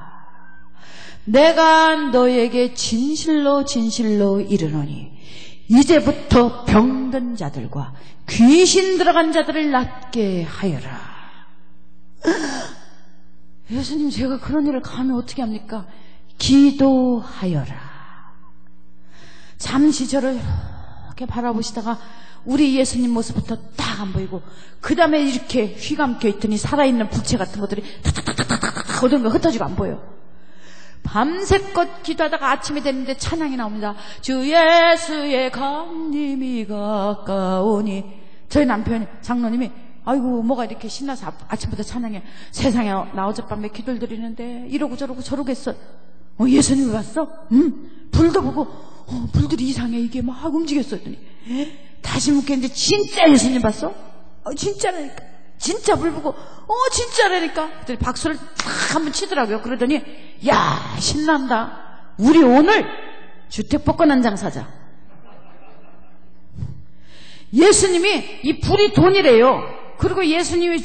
내가 너에게 진실로 진실로 이르노니 이제부터 병든 자들과 귀신 들어간 자들을 낫게 하여라. 예수님, 제가 그런 일을 감히 어떻게 합니까? 기도하여라. 잠시 저를 이렇게 바라보시다가 우리 예수님 모습부터 딱 안 보이고 그 다음에 이렇게 휘감겨 있더니 살아있는 부채 같은 것들이 탁탁탁탁탁탁 어딘가 흩어지고 안 보여요. 밤새껏 기도하다가 아침이 됐는데 찬양이 나옵니다. 주 예수의 강림이 가까우니. 저희 남편이 장로님이 아이고 뭐가 이렇게 신나서 아침부터 찬양해. 세상에 나 어젯밤에 기도를 드리는데 이러고 저러고 저러겠어. 예수님이 왔어? 불도 보고 불들이 이상해 이게 막 움직였어 했더니 다시 묻겠는데 진짜 예수님 봤어? 진짜라니까. 진짜 불 보고 진짜라니까. 그랬더니 박수를 탁 한번 치더라고요. 그러더니 야 신난다. 우리 오늘 주택복권 한 장 사자. 예수님이 이 불이 돈이래요. 그리고 예수님이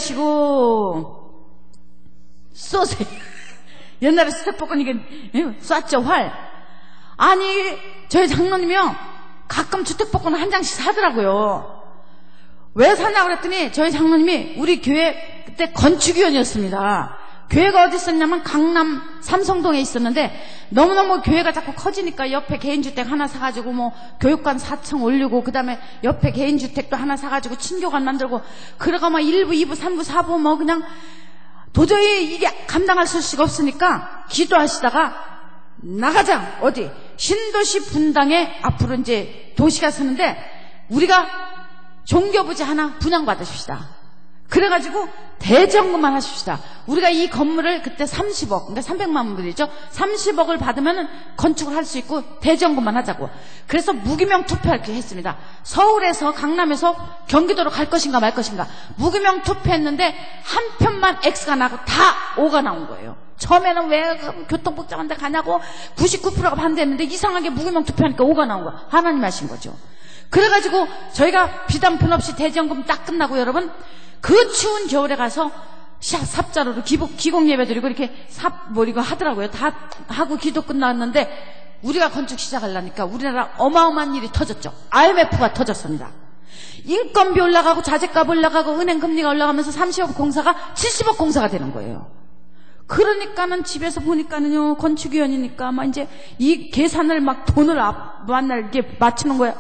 준비하시고 쏘세요. 옛날에 주택복권 이게 쐈죠 활. 아니 저희 장로님이요 가끔 주택복권 한 장씩 사더라고요. 왜 사냐고 그랬더니 저희 장로님이 우리 교회 그때 건축위원이었습니다. 교회가 어디 있었냐면 강남 삼성동에 있었는데 너무너무 교회가 자꾸 커지니까 옆에 개인주택 하나 사가지고 뭐 교육관 4층 올리고 그 다음에 옆에 개인주택도 하나 사가지고 친교관 만들고 그러가 막 1부 2부 3부 4부 뭐 그냥 도저히 이게 감당할 수가 없으니까 기도하시다가 나가자 어디 신도시 분당에 앞으로 이제 도시가 서는데 우리가 종교부지 하나 분양받으십시다. 그래가지고 대정금만 하십시다. 우리가 이 건물을 그때 30억, 그러니까 300만 불이죠. 30억을 받으면 건축을 할 수 있고 대정금만 하자고. 그래서 무기명 투표 이렇게 했습니다. 서울에서 강남에서 경기도로 갈 것인가 말 것인가. 무기명 투표했는데 한 편만 X가 나고 다 O가 나온 거예요. 처음에는 왜 교통복잡한 데 가냐고 99%가 반대했는데 이상하게 무기명 투표하니까 O가 나온 거야. 하나님 하신 거죠. 그래가지고 저희가 비단품 없이 대정금 딱 끝나고 여러분 그 추운 겨울에 가서 삽자루로 기공 예배 드리고 이렇게 이거 하더라고요. 다 하고 기도 끝났는데 우리가 건축 시작하려니까 우리나라 어마어마한 일이 터졌죠. IMF가 터졌습니다. 인건비 올라가고 자재값 올라가고 은행 금리가 올라가면서 30억 공사가 70억 공사가 되는 거예요. 그러니까는 집에서 보니까는요 건축위원이니까 막 이제 이 계산을 막 돈을 만날 이렇게 맞추는 거야.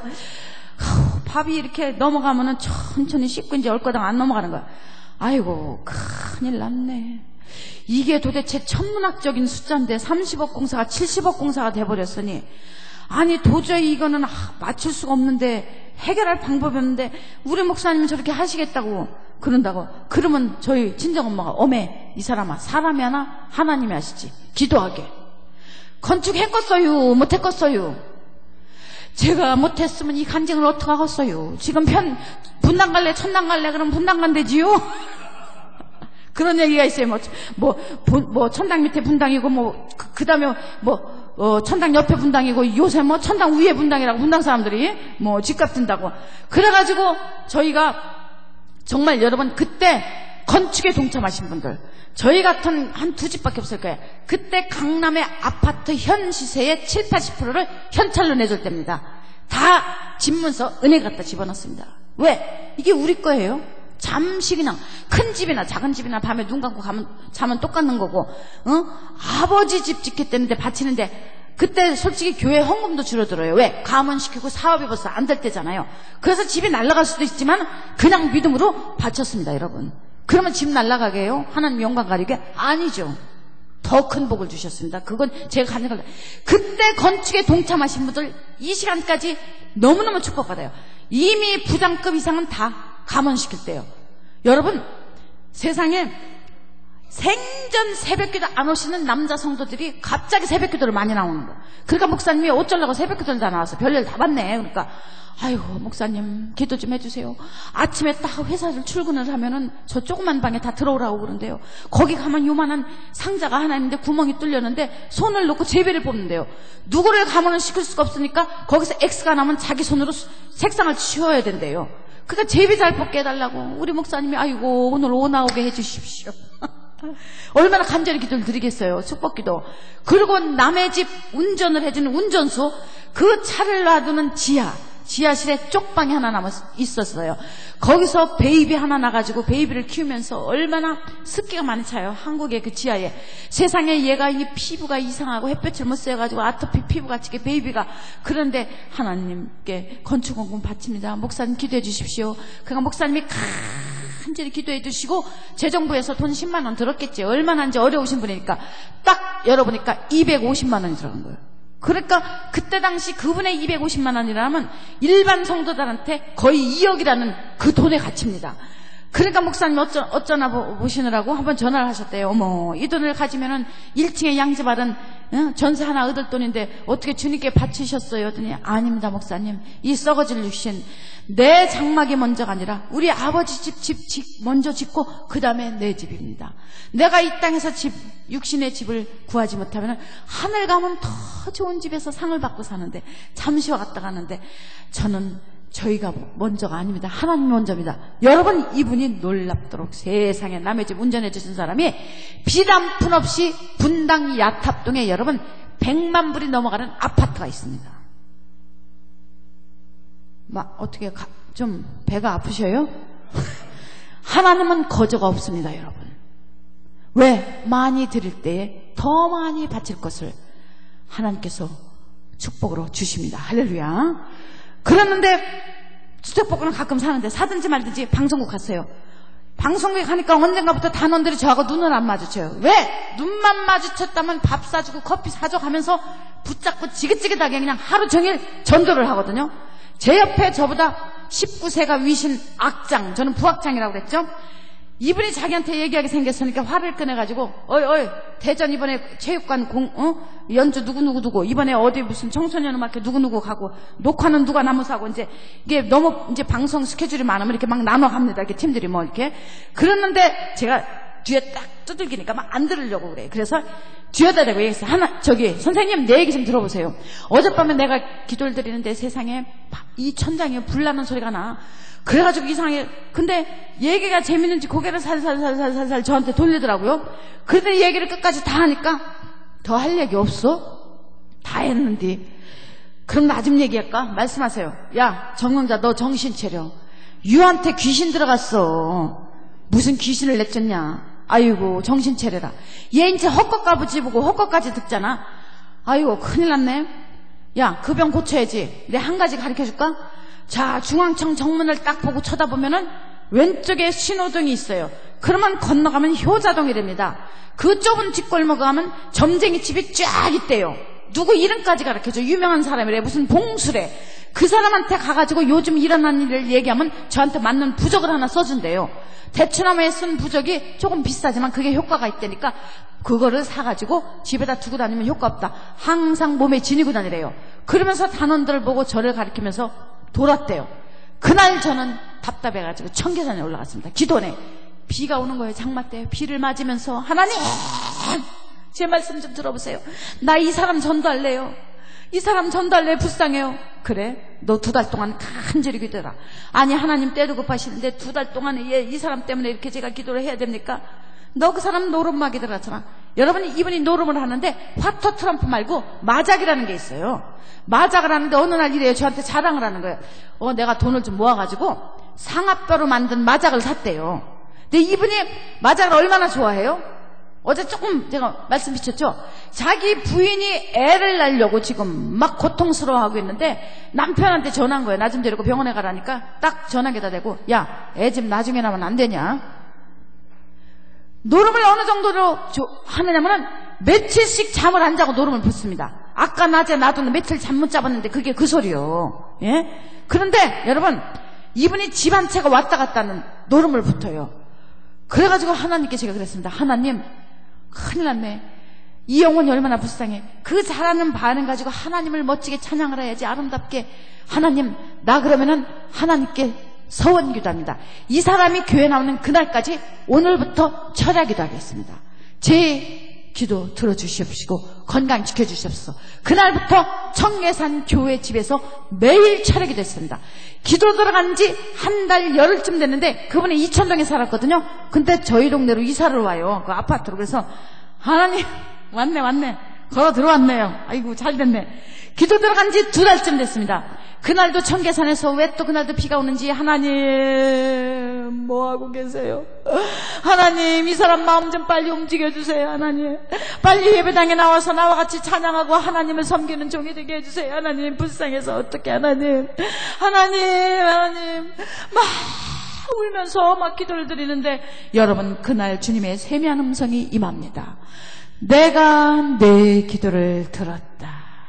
밥이 이렇게 넘어가면은 천천히 씻고 이제 얼거당 안 넘어가는 거야. 아이고 큰일 났네. 이게 도대체 천문학적인 숫자인데 30억 공사가 70억 공사가 돼버렸으니 아니 도저히 이거는 맞출 수가 없는데 해결할 방법이 없는데 우리 목사님은 저렇게 하시겠다고 그런다고. 그러면 저희 친정엄마가 어메 이 사람아 사람이 하나 하나님이 하시지 기도하게. 건축했겠어요 못했겠어요. 제가 못했으면 이 간증을 어떻게 하겠어요. 지금 분당 갈래 천당 갈래 그럼 분당 간대지요. 그런 얘기가 있어요. 뭐 천당 밑에 분당이고 그 다음에 천당 옆에 분당이고 요새 천당 위에 분당이라고 분당 사람들이 집값 든다고. 그래가지고 저희가 정말 여러분 그때 건축에 동참하신 분들 저희 같은 한 두 집밖에 없을 거예요. 그때 강남의 아파트 현 시세의 7, 80%를 현찰로 내줄 때입니다. 다 집문서 은행 갖다 집어넣습니다. 왜? 이게 우리 거예요. 잠시 그냥 큰 집이나 작은 집이나 밤에 눈 감고 자면 똑같는 거고, 아버지 집 짓겠다는데 바치는데 그때 솔직히 교회 헌금도 줄어들어요. 왜? 감원시키고 사업이 벌써 안 될 때잖아요. 그래서 집이 날아갈 수도 있지만 그냥 믿음으로 바쳤습니다, 여러분. 그러면 집 날아가게 해요? 하나님 영광 가리게? 아니죠. 더 큰 복을 주셨습니다. 그건 제가 가는 걸. 그때 건축에 동참하신 분들 이 시간까지 너무너무 축복받아요. 이미 부장급 이상은 다 감원시킬 때요. 여러분, 세상에 생전 새벽기도 안 오시는 남자 성도들이 갑자기 새벽기도를 많이 나오는 거예요. 그러니까 목사님이 어쩌려고 새벽기도를 다 나와서 별일 다 봤네. 그러니까 아이고 목사님 기도 좀 해주세요. 아침에 딱 회사를 출근을 하면은 저 조그만 방에 다 들어오라고 그러는데요. 거기 가면 요만한 상자가 하나 있는데 구멍이 뚫렸는데 손을 놓고 제비를 뽑는데요. 누구를 감원을 시킬 수가 없으니까 거기서 X가 나면 자기 손으로 색상을 치워야 된대요. 그러니까 제비 잘 뽑게 해달라고 우리 목사님이 아이고 오늘 오 나오게 해주십시오. 얼마나 간절히 기도를 드리겠어요. 축복기도. 그리고 남의 집 운전을 해주는 운전수, 그 차를 놔두는 지하실에 쪽방이 하나 있었어요. 거기서 베이비 하나 나가지고 베이비를 키우면서 얼마나 습기가 많이 차요. 한국의 그 지하에. 세상에 얘가 이 피부가 이상하고 햇볕을 못 쐬가지고 아토피 피부가 치게 베이비가. 그런데 하나님께 건축원금 바칩니다. 목사님 기도해 주십시오. 그러니까 목사님이 간절히 기도해 주시고 재정부에서 돈 10만 원 들었겠지. 얼마나 한지 어려우신 분이니까 딱 열어보니까 250만 원이 들어간 거예요. 그러니까 그때 당시 그분의 250만 원이라면 일반 성도들한테 거의 2억이라는 그 돈의 가치입니다. 그러니까 목사님 어쩌나 보시느라고 한번 전화를 하셨대요. 어머, 이 돈을 가지면은 1층에 양집알은 전세 하나 얻을 돈인데 어떻게 주님께 바치셨어요? 하더니 아닙니다 목사님, 이 썩어질 육신 내 장막이 먼저가 아니라 우리 아버지 집 먼저 짓고 그 다음에 내 집입니다. 내가 이 땅에서 육신의 집을 구하지 못하면 하늘 가면 더 좋은 집에서 상을 받고 사는데 잠시 왔다 가는데 저희가 먼저가 아닙니다. 하나님이 먼저입니다. 여러분, 이분이 놀랍도록 세상에 남의 집 운전해 주신 사람이 빚 한 푼 없이 분당 야탑동에 여러분 100만 불이 넘어가는 아파트가 있습니다. 어떻게 좀 배가 아프셔요? 하나님은 거저가 없습니다, 여러분. 왜? 많이 드릴 때에 더 많이 바칠 것을 하나님께서 축복으로 주십니다. 할렐루야. 그랬는데 주택복권은 가끔 사는데 사든지 말든지 방송국 갔어요. 방송국에 가니까 언젠가부터 단원들이 저하고 눈을 안 마주쳐요. 왜? 눈만 마주쳤다면 밥 사주고 커피 사줘 가면서 붙잡고 지긋지긋하게 그냥 하루 종일 전도를 하거든요. 제 옆에 저보다 19세가 위신 악장, 저는 부악장이라고 그랬죠. 이분이 자기한테 얘기하게 생겼으니까 화를 꺼내가지고 어이 대전 이번에 체육관 연주 누구 이번에 어디 무슨 청소년 음악회 누구 가고 녹화는 누가 나무사고 이제 이게 너무 이제 방송 스케줄이 많으면 이렇게 막 나눠갑니다. 이렇게 팀들이 뭐 이렇게. 그랬는데 제가 뒤에 딱 두들기니까 막 안 들으려고 그래. 그래서 뒤에다 대고 얘기했어요. 선생님 내 얘기 좀 들어보세요. 어젯밤에 내가 기도를 드리는데 세상에 이 천장에 불 나는 소리가 나. 그래가지고 이상하게, 근데 얘기가 재밌는지 고개를 살살 저한테 돌리더라고요. 그런데 얘기를 끝까지 다 하니까 더 할 얘기 없어? 다 했는데. 그럼 나 좀 얘기할까? 말씀하세요. 야, 정영자 너 정신 차려. 유한테 귀신 들어갔어. 무슨 귀신을 내쫓냐? 아이고 정신 차려라. 얘 이제 헛것까지 보고 헛것까지 듣잖아. 아이고 큰일 났네. 야, 그 병 고쳐야지. 내가 한 가지 가르쳐줄까? 자, 중앙청 정문을 딱 보고 쳐다보면은 왼쪽에 신호등이 있어요. 그러면 건너가면 효자동이랍니다. 그 좁은 뒷골목에 가면 점쟁이 집이 쫙 있대요. 누구 이름까지 가르쳐줘. 유명한 사람이래. 무슨 봉수래. 그 사람한테 가가지고 요즘 일어난 일을 얘기하면 저한테 맞는 부적을 하나 써준대요. 대추나무에 쓴 부적이 조금 비싸지만 그게 효과가 있다니까 그거를 사가지고 집에다 두고 다니면 효과 없다. 항상 몸에 지니고 다니래요. 그러면서 단원들 보고 저를 가리키면서 돌았대요. 그날 저는 답답해가지고 청계산에 올라갔습니다. 기도원에. 비가 오는 거예요. 장마 때 비를 맞으면서 하나님 제 말씀 좀 들어보세요. 나 이 사람 전도할래요. 이 사람 전도할래. 불쌍해요. 그래? 너 2달 동안 간절히 기도해라. 아니 하나님 때도 급하시는데 2달 동안에 이 사람 때문에 이렇게 제가 기도를 해야 됩니까? 너 그 사람 노름막이 들어갔잖아. 여러분이 이분이 노름을 하는데 화토 트럼프 말고 마작이라는 게 있어요. 마작을 하는데 어느 날 이래요. 저한테 자랑을 하는 거예요. 내가 돈을 좀 모아가지고 상아뼈로 만든 마작을 샀대요. 근데 이분이 마작을 얼마나 좋아해요? 어제 조금 제가 말씀 비쳤죠? 자기 부인이 애를 낳으려고 지금 막 고통스러워하고 있는데 남편한테 전화한 거예요. 나 좀 데리고 병원에 가라니까 딱 전화기에다 대고, 야, 애 집 나중에 나면 안 되냐? 노름을 어느 정도로 하느냐면은 며칠씩 잠을 안 자고 노름을 붙습니다. 아까 낮에 나도 며칠 잠 못 잡았는데 그게 그 소리요. 예? 그런데 여러분, 이분이 집 한 채가 왔다 갔다 하는 노름을 붙어요. 그래가지고 하나님께 제가 그랬습니다. 하나님, 큰일 났네. 이 영혼이 얼마나 불쌍해. 그 잘하는 반응 가지고 하나님을 멋지게 찬양을 해야지, 아름답게. 하나님, 나 그러면은 하나님께 서원기도합니다. 이 사람이 교회 나오는 그날까지 오늘부터 철야기도 하겠습니다. 제 기도 들어주시옵시고 건강 지켜주시옵소서. 그날부터 청계산 교회 집에서 매일 철야기도 했습니다. 기도 들어간 지 한 달 열흘쯤 됐는데 그분이 이천동에 살았거든요. 근데 저희 동네로 이사를 와요. 그 아파트로. 그래서 하나님, 왔네 걸어 들어왔네요. 아이고 잘됐네. 기도 들어간 지 2달쯤 됐습니다. 그날도 청계산에서 왜 또 그날도 비가 오는지, 하나님 뭐하고 계세요? 하나님, 이 사람 마음 좀 빨리 움직여주세요. 하나님, 빨리 예배당에 나와서 나와 같이 찬양하고 하나님을 섬기는 종이 되게 해주세요. 하나님, 불쌍해서 어떻게, 하나님 막 울면서 막 기도를 드리는데, 여러분, 그날 주님의 세미한 음성이 임합니다. 내가 내 기도를 들었다.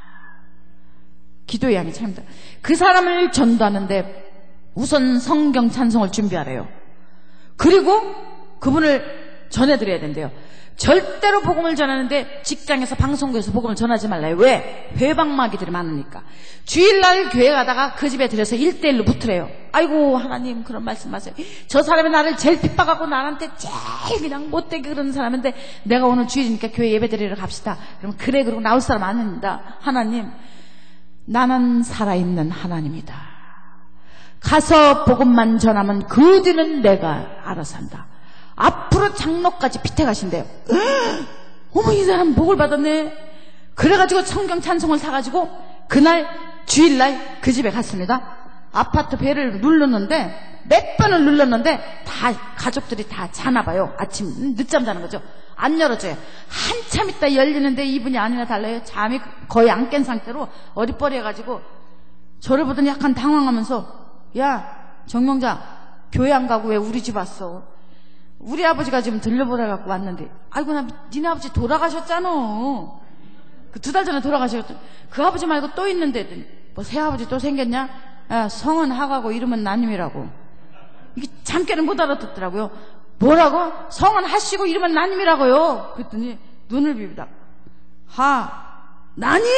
기도의 양이 참입니다. 그 사람을 전도하는데 우선 성경 찬송을 준비하래요. 그리고 그분을 전해드려야 된대요. 절대로 복음을 전하는데 직장에서 방송국에서 복음을 전하지 말라요. 왜? 회방마귀들이 많으니까. 주일날 교회 가다가 그 집에 들여서 1대1로 붙으래요. 아이고 하나님, 그런 말씀 마세요. 저 사람이 나를 제일 핍박하고 나한테 제일 그냥 못되게 그러는 사람인데 내가 오늘 주일이니까 교회 예배 드리러 갑시다. 그럼 그래, 그러고 나올 사람 아닙니다. 하나님, 나는 살아있는 하나님이다. 가서 복음만 전하면 그 뒤는 내가 알아서 한다. 앞으로 장로까지 피택하신대요. 어머, 이 사람 복을 받았네. 그래가지고 성경 찬송을 사가지고 그날 주일날 그 집에 갔습니다. 아파트 벨을 눌렀는데, 몇 번을 눌렀는데 다 가족들이 다 자나봐요. 아침 늦잠 자는 거죠. 안 열어줘요. 한참 있다 열리는데 이분이 아니나 달라요. 잠이 거의 안 깬 상태로 어리버리 해가지고 저를 보더니 약간 당황하면서, 야, 정명자, 교회 안 가고 왜 우리 집 왔어? 우리 아버지가 지금 들려보라 갖고 왔는데. 아이고, 나 니네 아버지 돌아가셨잖아. 그 2달 전에 돌아가셨더니 그 아버지 말고 또 있는데, 뭐 새 아버지 또 생겼냐? 야, 성은 하가고 이름은 나님이라고. 이게 잠깨는 못 알아듣더라고요. 뭐라고? 성은 하시고 이름은 나님이라고요. 그랬더니 눈을 비비다. 나님!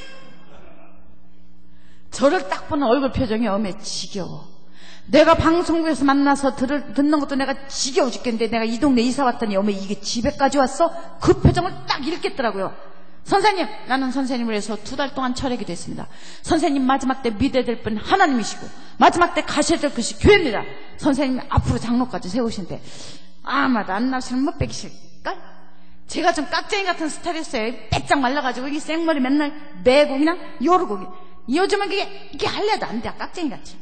저를 딱 보는 얼굴 표정이 어메 지겨워. 내가 방송국에서 만나서 듣는 것도 내가 지겨워 죽겠는데 내가 이 동네 이사 왔더니 어메 이게 집에까지 왔어? 그 표정을 딱 읽겠더라고요. 선생님, 나는 선생님을 위해서 2달 동안 철회기도 했습니다. 선생님 마지막 때 믿어야 될 분 하나님이시고 마지막 때 가셔야 될 것이 교회입니다. 선생님 앞으로 장로까지 세우신데 아마도 안 나오시면 못 빼기실까? 제가 좀 깍쟁이 같은 스타일이었어요. 빼짝 말라가지고 이 생머리 맨날 매고 그냥 요러고. 요즘은 이게 할래도 안 돼. 깍쟁이같이.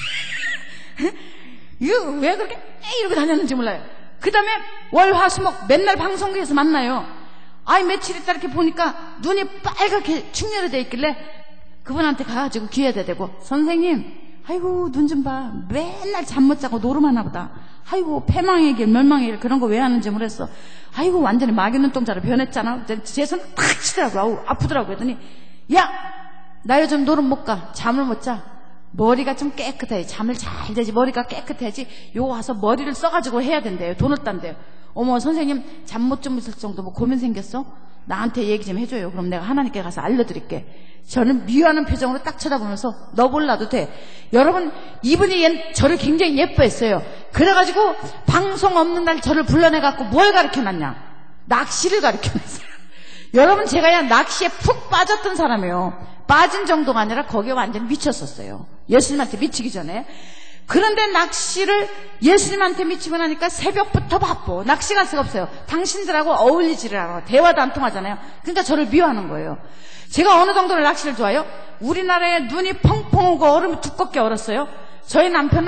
이거 왜 그렇게 이러고 다녔는지 몰라요. 그 다음에 월화수목 맨날 방송국에서 만나요. 아이, 며칠 있다 이렇게 보니까 눈이 빨갛게 충혈이 돼 있길래 그분한테 가가지고 기회다 대고, 선생님, 아이고 눈 좀 봐. 맨날 잠 못 자고 노름하나 보다. 아이고 패망의 길 멸망의 길 그런 거 왜 하는지 모르겠어. 아이고 완전히 마귀 눈동자로 변했잖아. 제 손 탁 치더라고. 아우 아프더라고. 했더니, 야, 나 요즘 노름 못 가. 잠을 못 자. 머리가 좀 깨끗해. 잠을 잘 자지. 머리가 깨끗해야지. 요거 와서 머리를 써가지고 해야 된대요. 돈을 딴대요. 어머, 선생님 잠 못 주무실 정도 뭐 고민 생겼어? 나한테 얘기 좀 해줘요. 그럼 내가 하나님께 가서 알려드릴게. 저는 미워하는 표정으로 딱 쳐다보면서 너 몰라도 돼. 여러분, 이분이 저를 굉장히 예뻐했어요. 그래가지고 방송 없는 날 저를 불러내갖고 뭘 가르쳐놨냐? 낚시를 가르쳐놨어요. 여러분, 제가 낚시에 푹 빠졌던 사람이에요. 빠진 정도가 아니라 거기에 완전히 미쳤었어요. 예수님한테 미치기 전에. 그런데 낚시를 예수님한테 미치고 나니까 새벽부터 바빠. 낚시 갈 수가 없어요. 당신들하고 어울리지를 않아. 대화도 안 통하잖아요. 그러니까 저를 미워하는 거예요. 제가 어느 정도로 낚시를 좋아해요? 우리나라에 눈이 펑펑 오고 얼음이 두껍게 얼었어요. 저희 남편은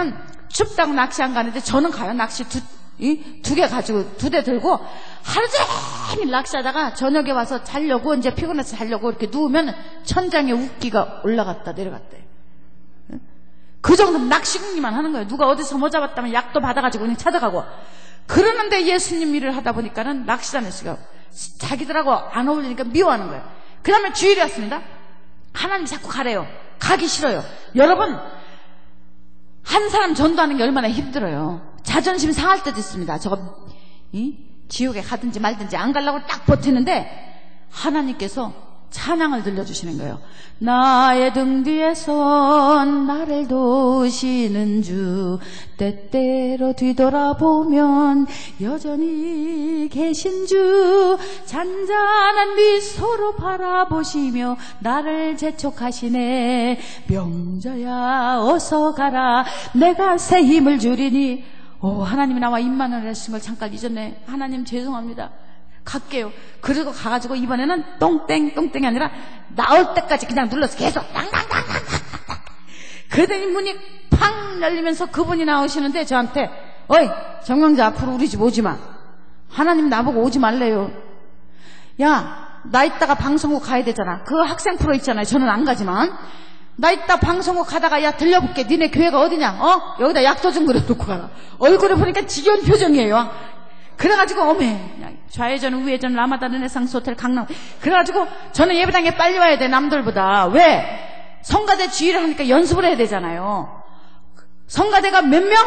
춥다고 낚시 안 가는데 저는 가요. 낚시 두 개 가지고 2대 들고 하루 종일 낚시하다가 저녁에 와서 자려고, 이제 피곤해서 자려고 이렇게 누우면 천장에 웃기가 올라갔다 내려갔대. 그 정도 낚시꾼이만 하는 거예요. 누가 어디서 뭐 잡았다면 약도 받아가지고 그냥 찾아가고. 그러는데 예수님 일을 하다 보니까는 낚시단에서 자기들하고 안 어울리니까 미워하는 거예요. 그 다음에 주일이 왔습니다. 하나님 자꾸 가래요. 가기 싫어요. 여러분, 한 사람 전도하는 게 얼마나 힘들어요. 자존심 상할 때도 있습니다. 저거 지옥에 가든지 말든지 안 가려고 딱 버티는데 하나님께서 찬양을 들려주시는 거예요. 나의 등 뒤에선 나를 도우시는 주, 때때로 뒤돌아보면 여전히 계신 주, 잔잔한 미소로 바라보시며 나를 재촉하시네. 명자야 어서 가라, 내가 새 힘을 주리니. 하나님이 나와 입만을 하신 걸 잠깐 잊었네. 하나님 죄송합니다. 갈게요. 그리고 가가지고 이번에는 똥땡이 아니라 나올 때까지 그냥 눌러서 계속 땅땅땅땅땅. 그러더니 문이 팡 열리면서 그분이 나오시는데 저한테, 어이 정명자, 앞으로 우리 집 오지마. 하나님 나보고 오지 말래요. 야, 나 이따가 방송국 가야 되잖아. 그 학생 프로 있잖아요. 저는 안 가지만 나 이따 방송국 가다가 야 들려볼게. 니네 교회가 어디냐? 여기다 약도 좀 그려놓고 가라. 얼굴에 보니까 지겨운 표정이에요. 그래가지고 어메, 좌회전 우회전 라마다 르네상스 호텔 강남. 그래가지고 저는 예배당에 빨리 와야 돼, 남들보다. 왜? 성가대 주일을 하니까 연습을 해야 되잖아요. 성가대가 몇 명?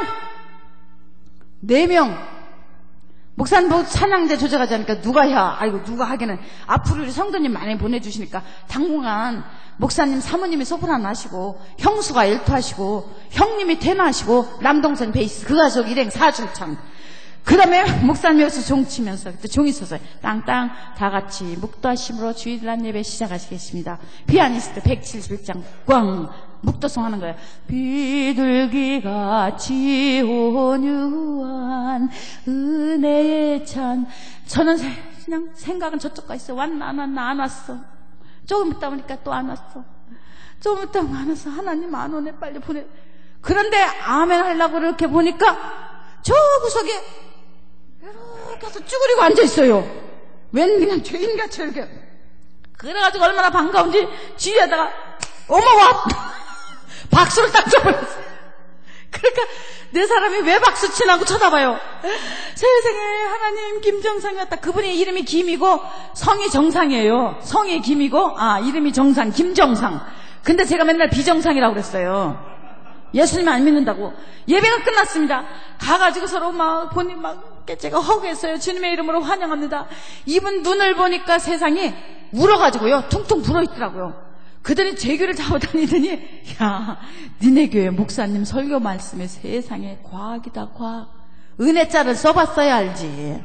4명. 목사님 보고 찬양대 조절하지 않으니까 누가 해? 아이고 누가 하기는. 앞으로 우리 성도님 많이 보내주시니까 당분간 목사님 사모님이 소프라노 하시고, 형수가 엘토 하시고, 형님이 테너 하시고, 남동생 베이스, 그 가족 일행 4중창. 그 다음에 목사님 여기서 종 치면서 그때 종이 서서 땅땅 다 같이 묵도하심으로 주일날 예배 시작하시겠습니다. 피아니스트 171장 꽝 묵도송 하는 거예요. 비둘기같이 온유한 은혜의 찬. 저는 그냥 생각은 저쪽가 있어요. 왔나 안 왔나. 안 왔어. 조금 있다 보니까 또 안 왔어. 조금 있다 보니까 안 왔어. 하나님 안 오네, 빨리 보내. 그런데 아멘 하려고 이렇게 보니까 저 구석에 이렇게 해서 쭈그리고 앉아있어요. 웬 그냥 죄인같이 이렇게. 그래가지고 얼마나 반가운지 주위에다가 어머 와 박수를 딱 쳐버렸어요. 그러니까 내 사람이 왜 박수 치나고 쳐다봐요. 세상에 하나님 김정상이었다. 그분의 이름이 김이고 성이 정상이에요. 성이 김이고 이름이 정상, 김정상. 근데 제가 맨날 비정상이라고 그랬어요. 예수님 안 믿는다고. 예배가 끝났습니다. 가가지고 서로 막 본인 막 제가 허구했어요. 주님의 이름으로 환영합니다. 이분 눈을 보니까 세상이 울어가지고요 퉁퉁 불어있더라고요. 그들이 제 교를 잡아다니더니, 야 니네 교회 목사님 설교 말씀에 세상에 과학이다, 과학. 은혜자를 써봤어야 알지.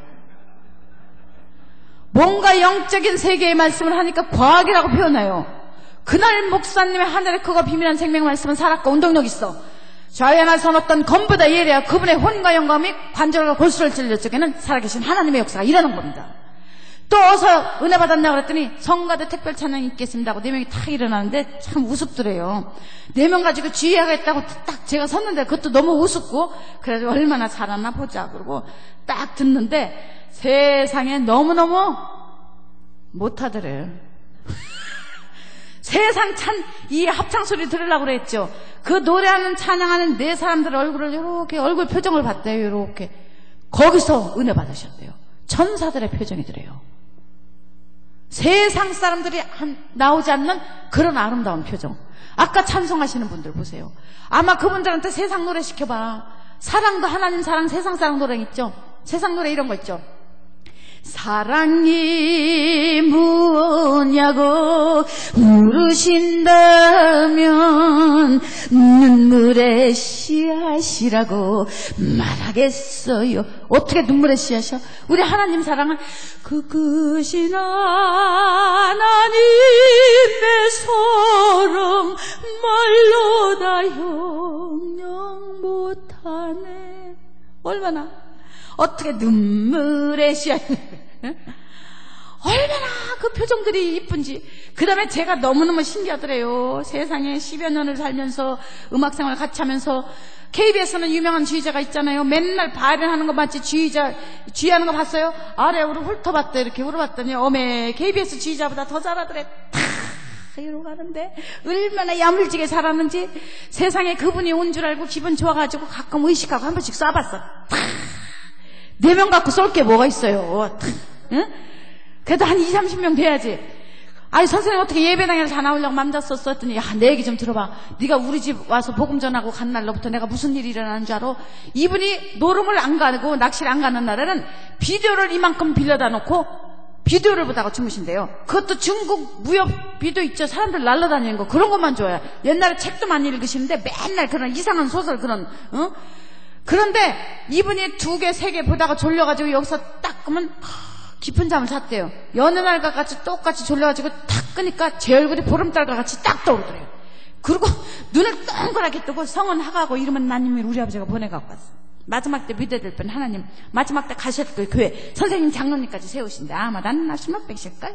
뭔가 영적인 세계의 말씀을 하니까 과학이라고 표현해요. 그날 목사님의 하늘의 크고 비밀한 생명 말씀은 살았고 운동력 있어. 좌연할 선 어떤 검보다 예리하 그분의 혼과 영감이 관절과 골수를 찔려 쪽에는 살아계신 하나님의 역사가 일어난 겁니다. 또 어서 은혜 받았냐 그랬더니 성가대 특별 찬양이 있겠습니다 하고 4명이 탁 일어나는데 참 우습더래요. 4명 가지고 주의하겠다고 딱 제가 섰는데 그것도 너무 우습고, 그래가지고 얼마나 잘하나 보자 그러고 딱 듣는데 세상에 너무너무 못하더래요. 세상 이 합창 소리 들으려고 그랬죠. 그 노래하는 찬양하는 4사람들 얼굴을 이렇게 얼굴 표정을 봤대요. 이렇게 거기서 은혜 받으셨대요. 천사들의 표정이더래요. 세상 사람들이 나오지 않는 그런 아름다운 표정. 아까 찬송하시는 분들 보세요. 아마 그분들한테 세상 노래 시켜봐. 사랑도 하나님 사랑, 세상 사랑 노래 있죠. 세상 노래 이런 거 있죠. 사랑이 무엇냐고 물으신다면 눈물의 씨앗이라고 말하겠어요. 어떻게 눈물의 씨앗이요? 우리 하나님 사랑은 그 크신 하나님의 사랑 말로 다 형용 못하네. 얼마나 어떻게 눈물의 씨앗 얼마나 그 표정들이 이쁜지. 그 다음에 제가 너무너무 신기하더래요. 세상에 10여 년을 살면서 음악생활 같이 하면서 KBS는 유명한 지휘자가 있잖아요. 맨날 발연하는 거 맞지? 지휘하는 거 봤어요? 아래로 훑어봤대. 이렇게 물어봤더니 어메 KBS 지휘자보다 더 잘하더래. 다 이러고 가는데 얼마나 야물지게 잘하는지. 세상에 그분이 온 줄 알고 기분 좋아가지고 가끔 의식하고 한 번씩 쏴봤어. 4명 갖고 쏠 게 뭐가 있어요. 응? 그래도 한 20, 30명 돼야지. 아니 선생님 어떻게 예배당에서 다 나오려고 맘 잤었어? 했더니 야, 내 얘기 좀 들어봐. 네가 우리 집 와서 복음 전하고 간 날로부터 내가 무슨 일이 일어나는 줄 알아? 이분이 노름을 안 가고 낚시를 안 가는 날에는 비디오를 이만큼 빌려다 놓고 비디오를 보다가 주무신대요. 그것도 중국 무협 비디오 있죠. 사람들 날라다니는 거. 그런 것만 좋아해. 옛날에 책도 많이 읽으시는데 맨날 그런 이상한 소설 그런 그런데 이분이 2개, 3개 보다가 졸려가지고 여기서 딱 끄면 깊은 잠을 잤대요. 여느 날과 같이 똑같이 졸려가지고 탁 끄니까 제 얼굴이 보름달과 같이 딱 떠오르더래요. 그리고 눈을 동그랗게 뜨고 성은 하가고 이름은 나님이 우리 아버지가 보내갖고 왔어. 마지막 때 믿어야 뻔 하나님 마지막 때 가셨을 거예요. 교회 선생님 장로님까지 세우신데 아마 나는 나시면 빽실까?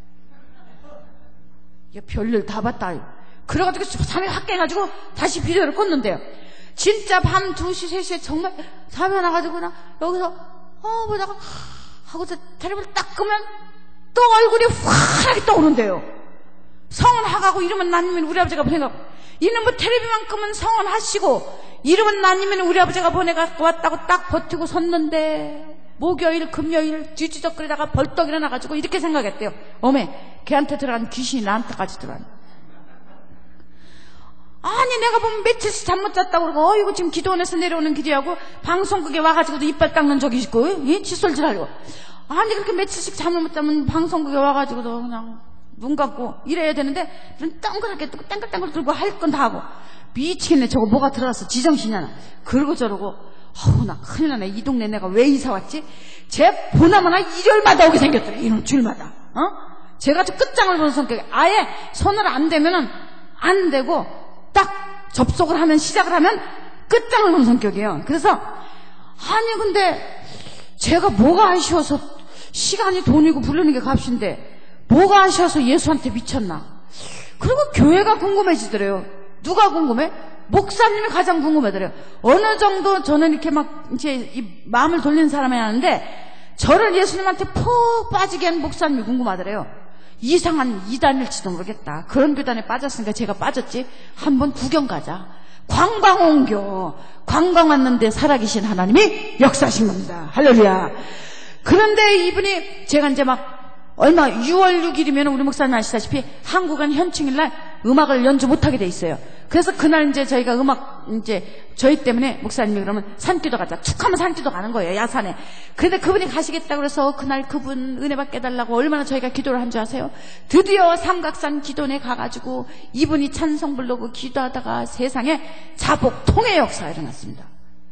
야, 별일 다 봤다. 그래가지고 3일 확 깨가지고 다시 비디오를 꽂는데요. 진짜 밤 2시 3시에 정말 잠이 안 와가지고 나 여기서 보다가 하고서 텔레비를 딱 끄면 또 얼굴이 환하게 떠오른대요. 성은 하가고 이름은 나님은 우리 아버지가 보내갖고 이놈의 텔레비만 끄면 성은 하시고 이름은 나님은 우리 아버지가 보내갖고 왔다고 딱 버티고 섰는데 목요일 금요일 뒤지적거리다가 벌떡 일어나가지고 이렇게 생각했대요. 어메 걔한테 들어간 귀신이 나한테까지 들어왔네. 아니 내가 보면 며칠씩 잠 못 잤다고 그러고 이거 지금 기도원에서 내려오는 길이하고 방송국에 와가지고도 이빨 닦는 적이 있고 칫솔질하려고. 아니 그렇게 며칠씩 잠을 못 자면 방송국에 와가지고도 그냥 눈 감고 이래야 되는데 눈 동그랗게 뜨고 땡글땡글 들고 할 건 다 하고 미치겠네. 저거 뭐가 들어왔어 지정신이 하나. 그러고 저러고 나 큰일 나네. 이 동네 내가 왜 이사 왔지? 쟤 보나마나 일요일마다 오게 생겼더래. 이런 주일마다. 제가 저 끝장을 보는 성격이 아예 손을 안 대면은 안 되고 딱 접속을 하면 시작을 하면 끝장을 보는 성격이에요. 그래서 아니 근데 제가 뭐가 아쉬워서 시간이 돈이고 부르는 게 값인데 뭐가 아쉬워서 예수한테 미쳤나. 그리고 교회가 궁금해지더래요. 누가 궁금해? 목사님이 가장 궁금하더래요. 어느 정도 저는 이렇게 막 이제 이 마음을 돌리는 사람이 하는데 저를 예수님한테 푹 빠지게 한 목사님이 궁금하더래요. 이상한 이단일지도 모르겠다. 그런 교단에 빠졌으니까 제가 빠졌지. 한번 구경 가자. 관광 옮겨. 관광 왔는데 살아계신 하나님이 역사하신 겁니다. 할렐루야. 그런데 이분이 제가 이제 막 얼마 6월 6일이면 우리 목사님 아시다시피 한국은 현충일날 음악을 연주 못하게 돼 있어요. 그래서 그날 이제 저희가 음악 이제 저희 때문에 목사님이 그러면 산기도 가자. 툭 하면 산기도 가는 거예요. 야산에. 그런데 그분이 가시겠다 그래서 그날 그분 은혜 받게 해달라고 얼마나 저희가 기도를 한 줄 아세요? 드디어 삼각산 기도원에 가가지고 이분이 찬송 부르고 기도하다가 세상에 자복 통의 역사가 일어났습니다.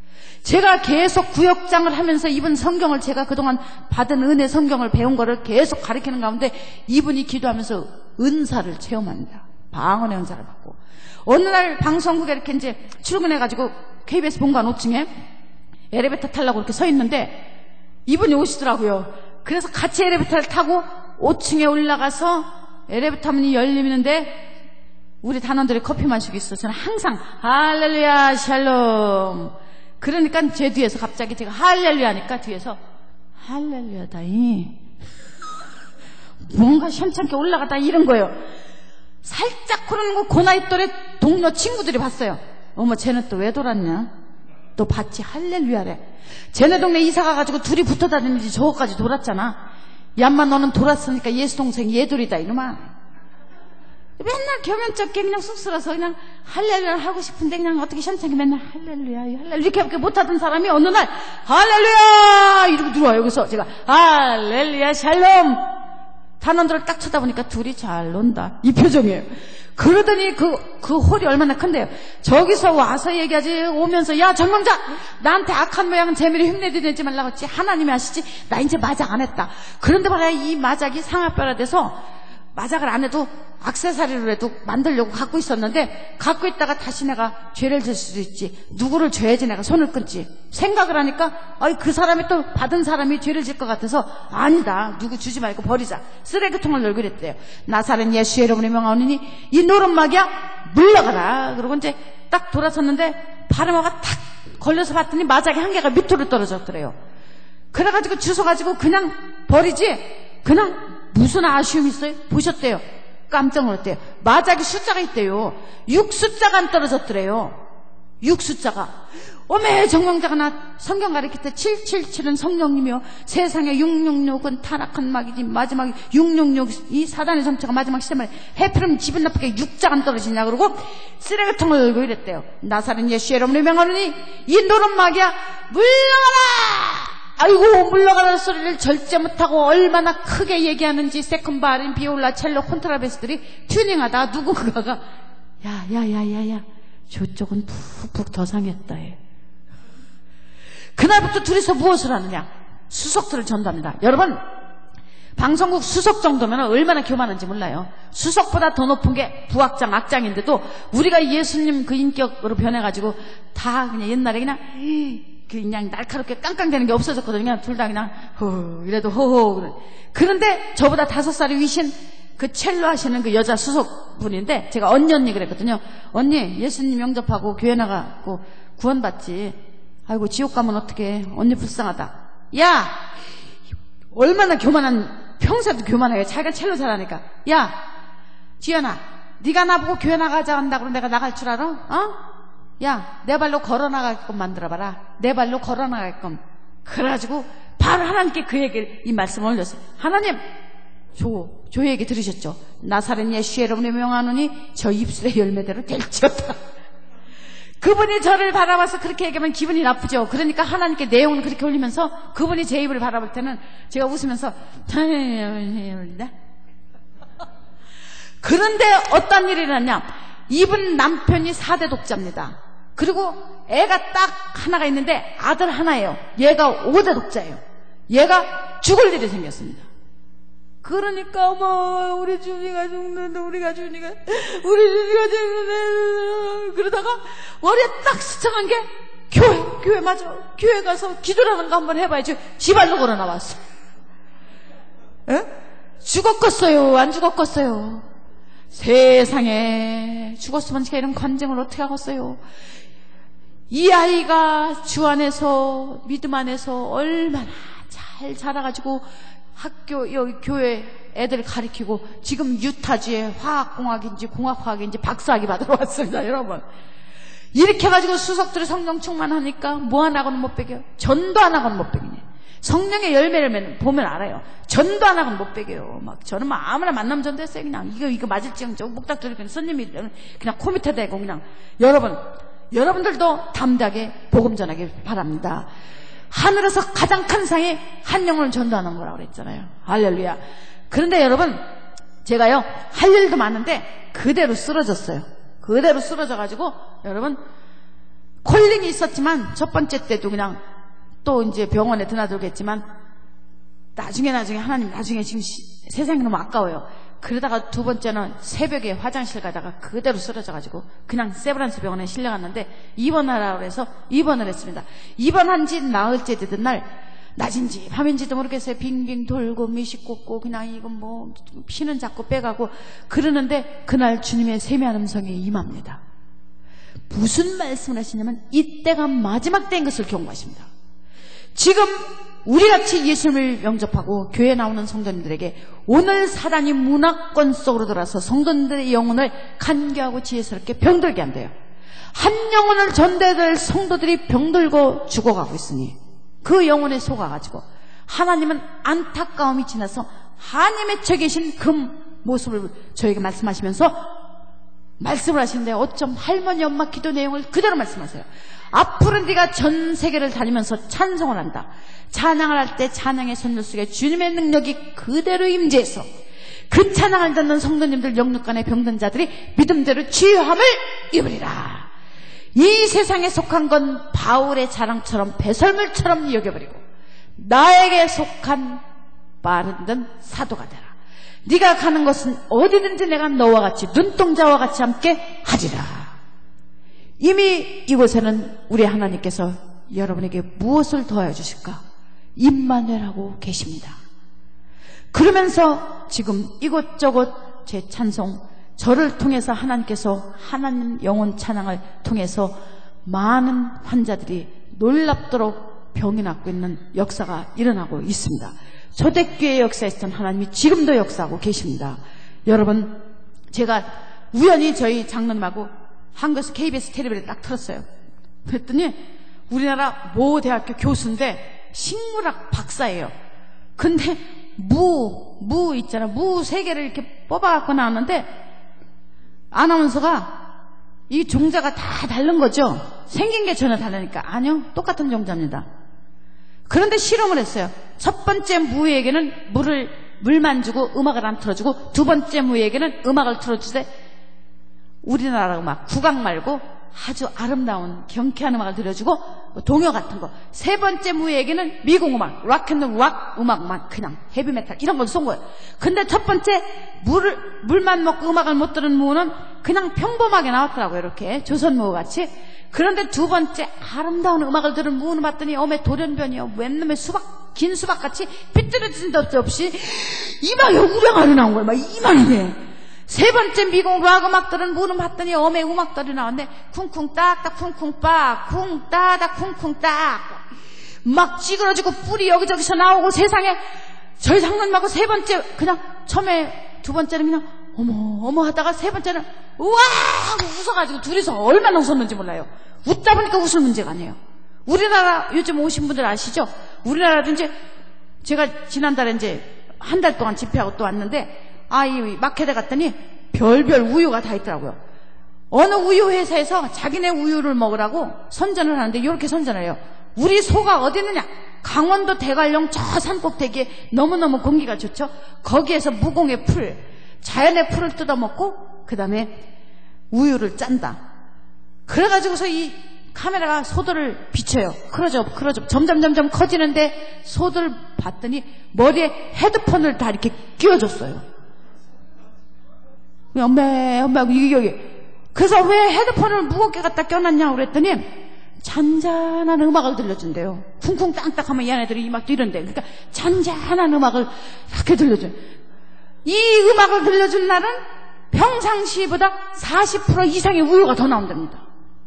제가 계속 구역장을 하면서 이분 성경을 제가 그동안 받은 은혜 성경을 배운 거를 계속 가르치는 가운데 이분이 기도하면서 은사를 체험합니다. 방언의 은사를 받고 어느 날 방송국에 이렇게 이제 출근해가지고 KBS 본관 5층에 엘리베이터 타려고 이렇게 서 있는데 이분이 오시더라고요. 그래서 같이 엘리베이터를 타고 5층에 올라가서 엘리베이터 문이 열리는데 우리 단원들이 커피 마시고 있어. 저는 항상 할렐루야 샬롬. 그러니까 제 뒤에서 갑자기 제가 할렐루야 하니까 뒤에서 할렐루야다이 뭔가 시험찮게 올라가다 이런 거예요. 살짝 그러는 거 그 나이 또래 동료 친구들이 봤어요. 어머 쟤는 또 왜 돌았냐? 또 봤지 할렐루야래. 쟤네 동네 이사 가가지고 둘이 붙어 다니는지 저거까지 돌았잖아. 얌마 너는 돌았으니까 예수 동생 예돌이다 이놈아. 맨날 겸연쩍게 그냥 쑥스러워서 그냥 할렐루야 하고 싶은데 그냥 어떻게 시원찮게 맨날 할렐루야 할렐루야 이렇게 못하던 사람이 어느 날 할렐루야 이러고 들어와요. 여기서 제가 할렐루야 샬롬 단원들을 딱 쳐다보니까 둘이 잘 논다 이 표정이에요. 그러더니 그 홀이 얼마나 큰데요. 저기서 와서 얘기하지 오면서 야 전망자 나한테 악한 모양은 재미를 흉내내지 말라고 했지 하나님이 하시지 나 이제 마작 안 했다. 그런데 봐라 이 마작이 상아뼈라 돼서 마작을 안 해도 액세서리로라도 만들려고 갖고 있었는데, 갖고 있다가 다시 내가 죄를 질 수도 있지, 누구를 줘야지 내가 손을 끊지 생각을 하니까, 그 사람이 또 받은 사람이 죄를 질 것 같아서, 아니다, 누구 주지 말고 버리자, 쓰레기통을 열고 그랬대요. 나사렛 예수 여러분의 명하오니 이 노른마귀야 물러가라. 그러고 이제 딱 돌아섰는데 바르마가 탁 걸려서 봤더니 마작이 한 개가 밑으로 떨어졌더래요. 그래가지고 주워가지고 그냥 버리지, 그냥 무슨 아쉬움이 있어요? 보셨대요. 깜짝 놀랐대요. 마작이 숫자가 있대요. 6숫자가 안 떨어졌더래요. 6숫자가. 어메, 정명자가 나 성경 가르칠 때 777은 성령이며 세상에 666은 타락한 마귀지, 마지막에 666 이 사단의 정체가 마지막 시대말에 해피름 기분 나쁘게 6자가 안 떨어지냐 그러고 쓰레기통을 열고 이랬대요. 나사렛 예수 여러분의 명하노니 이 노른마귀야 물러가라. 아이고, 물러가라는 소리를 절제 못하고 얼마나 크게 얘기하는지 세컨 바린 비올라 첼로 콘트라베스들이 튜닝하다가 누군가가 야야야야야 저쪽은 푹푹 더 상했다 해. 그날부터 둘이서 무엇을 하느냐? 수석들을 전도합니다. 여러분, 방송국 수석 정도면 얼마나 교만한지 몰라요. 수석보다 더 높은 게 부학장, 악장인데도 우리가 예수님 그 인격으로 변해가지고 다 그냥 옛날에 그냥 날카롭게 깡깡대는 게 없어졌거든요. 그냥 둘 다 그냥 이래도 호호. 그런데 저보다 5살이 위신 그 첼로 하시는 그 여자 수석분인데, 제가 언니 그랬거든요. 언니, 예수님 영접하고 교회 나가고 구원받지. 아이고, 지옥 가면 어떡해. 언니 불쌍하다. 야, 얼마나 교만한, 평소에도 교만하게 자기가 첼로 잘하니까. 야, 지연아, 네가 나보고 교회 나가자 한다고 내가 나갈 줄 알아? 야, 내 발로 걸어나가게끔 만들어봐라. 내 발로 걸어나가게끔. 그래가지고 바로 하나님께 그 얘기를, 이 말씀을 올렸어요. 하나님, 저 얘기 들으셨죠? 나사렛 예수 여러분의 명하노니 저 입술의 열매대로 될지어다. 그분이 저를 바라봐서 그렇게 얘기하면 기분이 나쁘죠. 그러니까 하나님께 내용을 그렇게 올리면서 그분이 제 입을 바라볼 때는 제가 웃으면서 그런데 어떤 일이 일어났냐? 이분 남편이 4대 독자입니다. 그리고 애가 딱 하나가 있는데 아들 하나예요. 얘가 5대 독자예요. 얘가 죽을 일이 생겼습니다. 그러니까 우리 준이가 죽는데, 우리 준이가 죽는데, 그러다가 머리에 딱 스쳐간 게 교회 맞아. 교회 가서 기도라는 거 한번 해봐야지. 지발로 걸어 나왔어. 죽었겠어요? 안 죽었겠어요? 세상에, 죽었으면 제가 이런 관정을 어떻게 하겠어요? 이 아이가 주 안에서, 믿음 안에서 얼마나 잘 자라가지고 학교, 여기 교회 애들 가르치고 지금 유타주에 화학공학인지 공학화학인지 박사학위 받으러 왔습니다. 여러분, 이렇게 해가지고 수석들이 성령 충만하니까 뭐 하나고는 못 배겨요. 전도 하나고는 못 배기네. 성령의 열매를 보면 알아요. 전도 하나고는 못 배겨요. 막 저는 막 아무나 만남 전도했어요. 그냥 이거 맞을지언정 목닥들이 그냥 손님이 그냥 코 밑에 대고 그냥. 여러분들도 담대하게 복음 전하길 바랍니다. 하늘에서 가장 큰 상이 한 영혼을 전도하는 거라고 그랬잖아요. 할렐루야. 그런데 여러분, 제가요 할 일도 많은데 그대로 쓰러졌어요. 그대로 쓰러져가지고, 여러분, 콜링이 있었지만 첫 번째 때도 그냥 또 이제 병원에 드나들겠지만 나중에 하나님, 나중에 지금 세상이 너무 아까워요. 그러다가 두 번째는 새벽에 화장실 가다가 그대로 쓰러져가지고 그냥 세브란스 병원에 실려갔는데 입원하라고 해서 입원을 했습니다. 입원한 지 나흘째 되던 날, 낮인지 밤인지도 모르겠어요. 빙빙 돌고 미식 꽂고 그냥 이건 뭐 피는 자꾸 빼가고 그러는데 그날 주님의 세미한 음성이 임합니다. 무슨 말씀을 하시냐면 이때가 마지막 때인 것을 경고하십니다. 지금 우리같이 예수님을 영접하고 교회에 나오는 성도님들에게 오늘 사단이 문화권 속으로 들어와서 성도님들의 영혼을 간교하고 지혜스럽게 병들게 한대요. 한 영혼을 전대될 성도들이 병들고 죽어가고 있으니 그 영혼에 속아가지고 하나님은 안타까움이 지나서 한이 맺혀 계신 그 모습을 저에게 말씀하시면서 말씀을 하시는데, 어쩜 할머니 엄마 기도 내용을 그대로 말씀하세요. 앞으로 네가 전 세계를 다니면서 찬송을 한다. 찬양을 할 때 찬양의 선율 속에 주님의 능력이 그대로 임재해서 그 찬양을 듣는 성도님들 영육간의 병든 자들이 믿음대로 치유함을 입으리라. 이 세상에 속한 건 바울의 자랑처럼 배설물처럼 여겨버리고 나에게 속한 바른 사도가 되라. 네가 가는 곳은 어디든지 내가 너와 같이 눈동자와 같이 함께 하리라. 이미 이곳에는 우리 하나님께서 여러분에게 무엇을 도와주실까? 임마누엘하고 계십니다. 그러면서 지금 이곳저곳 제 찬송, 저를 통해서 하나님께서 하나님 영혼 찬양을 통해서 많은 환자들이 놀랍도록 병이 낫고 있는 역사가 일어나고 있습니다. 초대교회 역사에서는 하나님이 지금도 역사하고 계십니다. 여러분, 제가 우연히 저희 장로님하고 한국에서 KBS 텔레비를 딱 틀었어요. 그랬더니 우리나라 모 대학교 교수인데 식물학 박사예요. 근데 무 있잖아. 무 3개를 이렇게 뽑아갖고 나왔는데 아나운서가 이 종자가 다 다른 거죠. 생긴 게 전혀 다르니까. 아니요, 똑같은 종자입니다. 그런데 실험을 했어요. 첫 번째 무에게는 물만 주고 음악을 안 틀어주고, 두 번째 무에게는 음악을 틀어주되 우리나라 음악, 국악 말고 아주 아름다운 경쾌한 음악을 들려주고 동요 같은 거. 세 번째 무에게는 미국 음악, 락앤롤 음악만, 그냥 헤비메탈 이런 걸 쏜 거예요. 근데 첫 번째 물만 먹고 음악을 못 들은 무는 그냥 평범하게 나왔더라고요. 이렇게 조선무 같이. 그런데 두 번째 아름다운 음악을 들은 무는 봤더니 어메 돌연변이요, 웬놈의 긴 수박같이 삐뚤어진 데 없이 이마에 우량알이 나온 거예요. 막 이만이네. 세 번째 미국 음악 들은 무는 봤더니 어메 음악들이 나왔네. 쿵쿵 딱딱 쿵쿵 빠 쿵따다 쿵쿵 딱 막 찌그러지고 뿔이 여기저기서 나오고 세상에. 저희 장로님하고 세 번째 그냥 처음에 두 번째는 그냥 어머 하다가 세 번째는 우와 하고 웃어가지고 둘이서 얼마나 웃었는지 몰라요. 웃다 보니까 웃을 문제가 아니에요. 우리나라 요즘 오신 분들 아시죠? 우리나라도 이제 제가 지난달에 이제 한 달 동안 집회하고 또 왔는데 이 마켓에 갔더니 별별 우유가 다 있더라고요. 어느 우유 회사에서 자기네 우유를 먹으라고 선전을 하는데 이렇게 선전을 해요. 우리 소가 어디 있느냐? 강원도 대관령 저 산꼭대기에 너무너무 공기가 좋죠. 거기에서 무공의 풀, 자연의 풀을 뜯어먹고 그 다음에 우유를 짠다. 그래가지고서 이 카메라가 소들을 비춰요. 그러죠. 점점 커지는데 소들 봤더니 머리에 헤드폰을 다 이렇게 끼워줬어요. 엄마 이게 그래서 왜 헤드폰을 무겁게 갖다 껴놨냐고 그랬더니 잔잔한 음악을 들려준대요. 쿵쿵 땅땅 하면 얘네들이 이막도 이런데, 그러니까 잔잔한 음악을 이렇게 들려줘요. 이 음악을 들려준 날은 평상시보다 40% 이상의 우유가 더 나온답니다.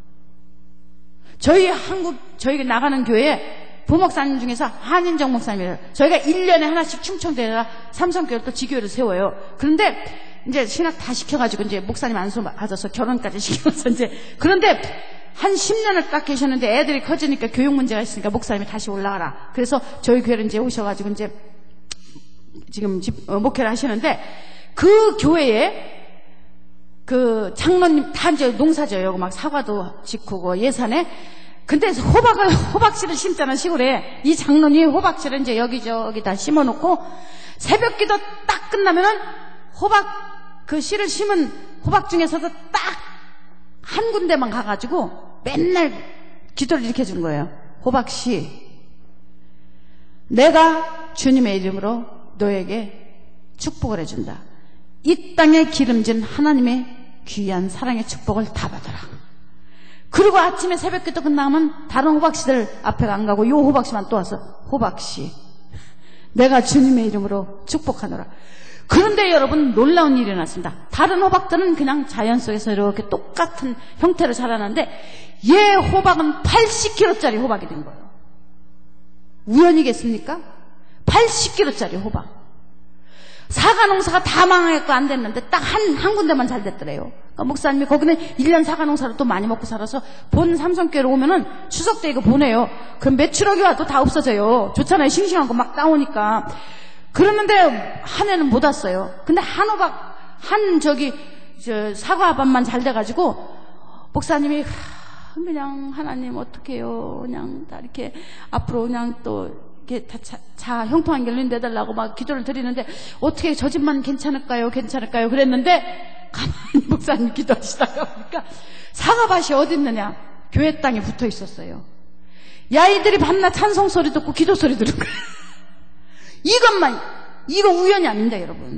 저희 나가는 교회에 부목사님 중에서 한인정 목사님이에요. 저희가 1년에 하나씩 충청대에다 삼성교회를 또 지교회를 세워요. 그런데 이제 신학 다 시켜가지고 이제 목사님 안수 받아서 결혼까지 시켜서 이제, 그런데 한 10년을 딱 계셨는데 애들이 커지니까 교육 문제가 있으니까 목사님이 다시 올라가라. 그래서 저희 교회를 이제 오셔가지고 이제 지금 목회를 하시는데, 그 교회에 장로님 다 이제 농사져요. 막 사과도 짓고 예산에. 근데 호박씨를 심자는 시골에 이 장로님 호박씨를 이제 여기저기 다 심어놓고 새벽 기도 딱 끝나면은 그 씨를 심은 호박 중에서도 딱 한 군데만 가가지고 맨날 기도를 이렇게 해준 거예요. 호박씨, 내가 주님의 이름으로 너에게 축복을 해준다. 이 땅에 기름진 하나님의 귀한 사랑의 축복을 다 받아라. 그리고 아침에 새벽 기도 끝나면 다른 호박씨들 앞에 안 가고 요 호박씨만 또 와서 호박씨, 내가 주님의 이름으로 축복하노라. 그런데 여러분, 놀라운 일이 났습니다. 다른 호박들은 그냥 자연 속에서 이렇게 똑같은 형태로 자라는데 얘 호박은 80kg짜리 호박이 된 거예요. 우연이겠습니까? 80kg짜리 호박. 사과 농사가 다 망했고 안 됐는데 딱 한 군데만 잘 됐더래요. 그러니까 목사님이 거기는 1년 사과 농사를 또 많이 먹고 살아서 본 삼성교회로 오면은 추석 때 이거 보내요. 그럼 매출억이 와도 다 없어져요. 좋잖아요. 싱싱한 거 막 따오니까. 그랬는데 한 해는 못 왔어요. 근데 한 호박, 사과밭만 잘 돼가지고 목사님이 그냥 하나님 어떡해요. 그냥 다 이렇게 앞으로 그냥 또 이렇게 다 형통한 길로 내달라고 막 기도를 드리는데 어떻게 저 집만 괜찮을까요? 그랬는데 가만히 목사님 기도하시다가 보니까 사과밭이 어디 있느냐? 교회 땅에 붙어 있었어요. 야이들이 밤낮 찬송 소리 듣고 기도 소리 들은 거예요. 이거 우연이 아닙니다, 여러분.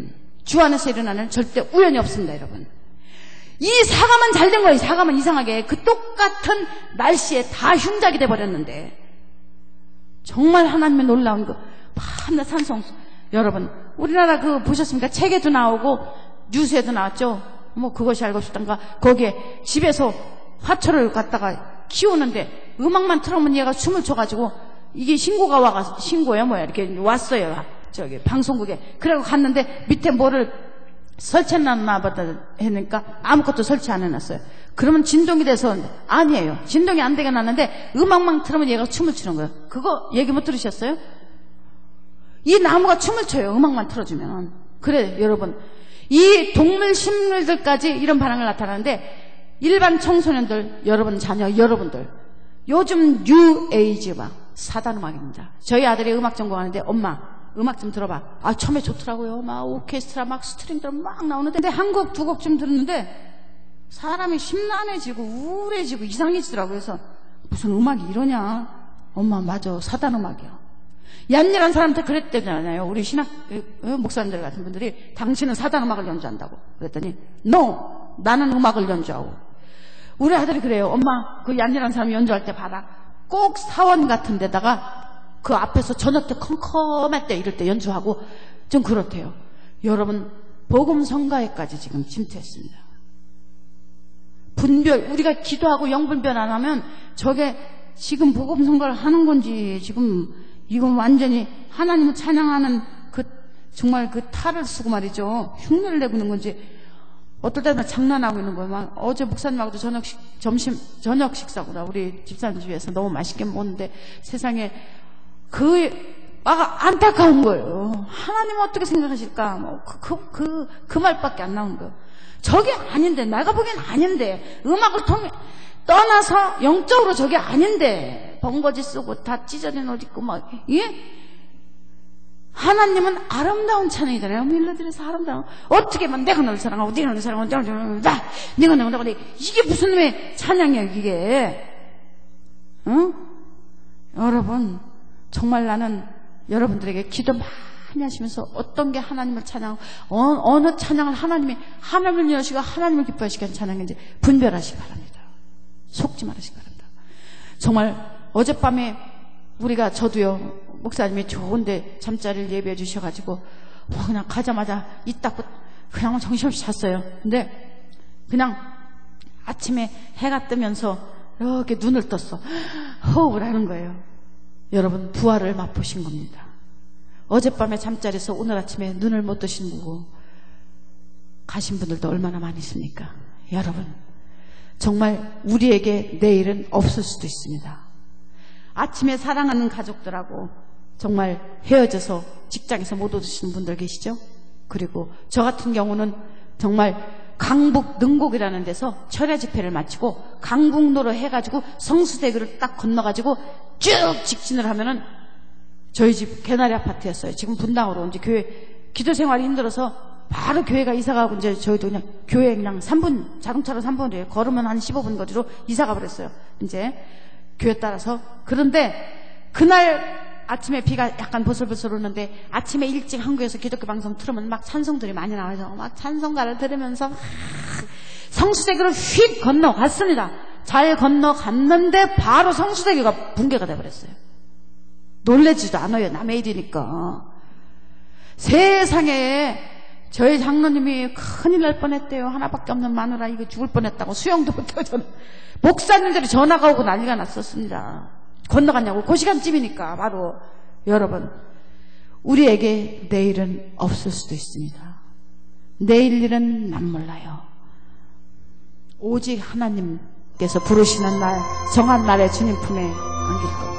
주 안에서 일어나는 절대 우연이 없습니다, 여러분. 이 사과만 잘 된 거예요. 사과만 이상하게 그 똑같은 날씨에 다 흉작이 돼버렸는데, 정말 하나님의 놀라운 그 밤낮 산성수. 여러분, 우리나라 그 보셨습니까? 책에도 나오고 뉴스에도 나왔죠. 뭐 그것이 알고 싶던가, 거기에 집에서 화초를 갖다가 키우는데 음악만 틀어면 얘가 춤을 춰가지고, 이게 신고가 와가지고, 신고야 뭐야 이렇게 왔어요, 저기 방송국에. 그래고 갔는데 밑에 뭐를 설치해놨나 보다 했으니까 아무것도 설치 안 해놨어요. 그러면 진동이 돼서, 아니에요, 진동이 안 되게 놨는데 음악만 틀으면 얘가 춤을 추는 거예요. 그거 얘기 못 들으셨어요? 이 나무가 춤을 춰요, 음악만 틀어주면. 그래 여러분, 이 동물 식물들까지 이런 반응을 나타나는데, 일반 청소년들, 여러분 자녀 여러분들, 요즘 뉴 에이지 음악, 사단 음악입니다. 저희 아들이 음악 전공하는데, 엄마 음악 좀 들어봐. 아, 처음에 좋더라고요. 막 오케스트라 막 스트링들 막 나오는데, 근데 한 곡 두 곡 좀 들었는데 사람이 심란해지고 우울해지고 이상해지더라고요. 그래서 무슨 음악이 이러냐. 엄마, 맞아, 사단 음악이야. 얀일한 사람한테 그랬대잖아요, 우리 신학 목사님들 같은 분들이. 당신은 사단 음악을 연주한다고. 그랬더니 no, 나는 음악을 연주하고. 우리 아들이 그래요. 엄마, 그 얀일한 사람이 연주할 때 봐라, 꼭 사원 같은 데다가 그 앞에서 저녁 때 컴컴할 때 이럴 때 연주하고 좀 그렇대요. 여러분, 복음 성가에까지 지금 침투했습니다. 분별, 우리가 기도하고 영분별 안 하면 저게 지금 복음 성가를 하는 건지, 지금 이건 완전히 하나님을 찬양하는 그 정말 그 탈을 쓰고 말이죠, 흉내를 내고 있는 건지, 어떨 때는 장난하고 있는 거예요. 막 어제 목사님하고도 저녁 식사구나, 우리 집사님 집에서 너무 맛있게 먹었는데, 세상에 막 안타까운 거예요. 하나님 어떻게 생각하실까? 뭐 그 말밖에 안 나온 거예요. 저게 아닌데, 내가 보기엔 아닌데, 음악을 떠나서 영적으로 저게 아닌데, 번거지 쓰고 다 찢어진 옷 입고 막, 예? 하나님은 아름다운 찬양이잖아요. 멜로디에서 아름다운. 어떻게 막 내가 너를 사랑하고 네가 너를 사랑하고 네가 너를 사랑하고, 이게 무슨 왜 찬양이야 이게? 응? 여러분, 정말 나는 여러분들에게 기도 많이 하시면서 어떤 게 하나님을 찬양하고 어느 찬양을 하나님을 여시고 하나님을 기뻐하시게 하는 찬양인지 분별하시기 바랍니다. 속지 말으시기 바랍니다. 정말 어젯밤에 저도요, 목사님이 좋은데 잠자리를 예배해 주셔가지고 그냥 가자마자 이따 그냥 정신없이 잤어요. 근데 그냥 아침에 해가 뜨면서 이렇게 눈을 떴어. 호흡을 하는 거예요. 여러분, 부활을 맛보신 겁니다. 어젯밤에 잠자리에서 오늘 아침에 눈을 못 뜨신 거고 가신 분들도 얼마나 많이 있습니까? 여러분, 정말 우리에게 내일은 없을 수도 있습니다. 아침에 사랑하는 가족들하고 정말 헤어져서 직장에서 못 오시는 분들 계시죠? 그리고 저 같은 경우는 정말 강북 능곡이라는 데서 철야 집회를 마치고 강북로로 해가지고 성수대교를 딱 건너가지고 쭉 직진을 하면은 저희 집 개나리 아파트였어요. 지금 분당으로 온 지 교회 기도 생활이 힘들어서 바로 교회가 이사가고, 이제 저희도 그냥 교회 그냥 3분, 자동차로 3분이에요. 걸으면 한 15분 거리로 이사가 버렸어요. 이제 교회 따라서. 그런데 그날 아침에 비가 약간 보슬보슬 오는데, 아침에 일찍 한국에서 기독교 방송 틀으면 막 찬송들이 많이 나와서 막 찬송가를 들으면서 성수대교를 휙 건너갔습니다. 잘 건너갔는데 바로 성수대교가 붕괴가 돼버렸어요. 놀래지도 않아요, 남의 일이니까. 세상에, 저희 장로님이 큰일 날 뻔했대요. 하나밖에 없는 마누라 이거 죽을 뻔했다고. 수영도 못하고. 저는 목사님들이 전화가 오고 난리가 났었습니다. 건너갔냐고. 그 시간쯤이니까. 바로 여러분, 우리에게 내일은 없을 수도 있습니다. 내일 일은 난 몰라요. 오직 하나님께서 부르시는 날, 정한 날에 주님 품에 안길 겁니다.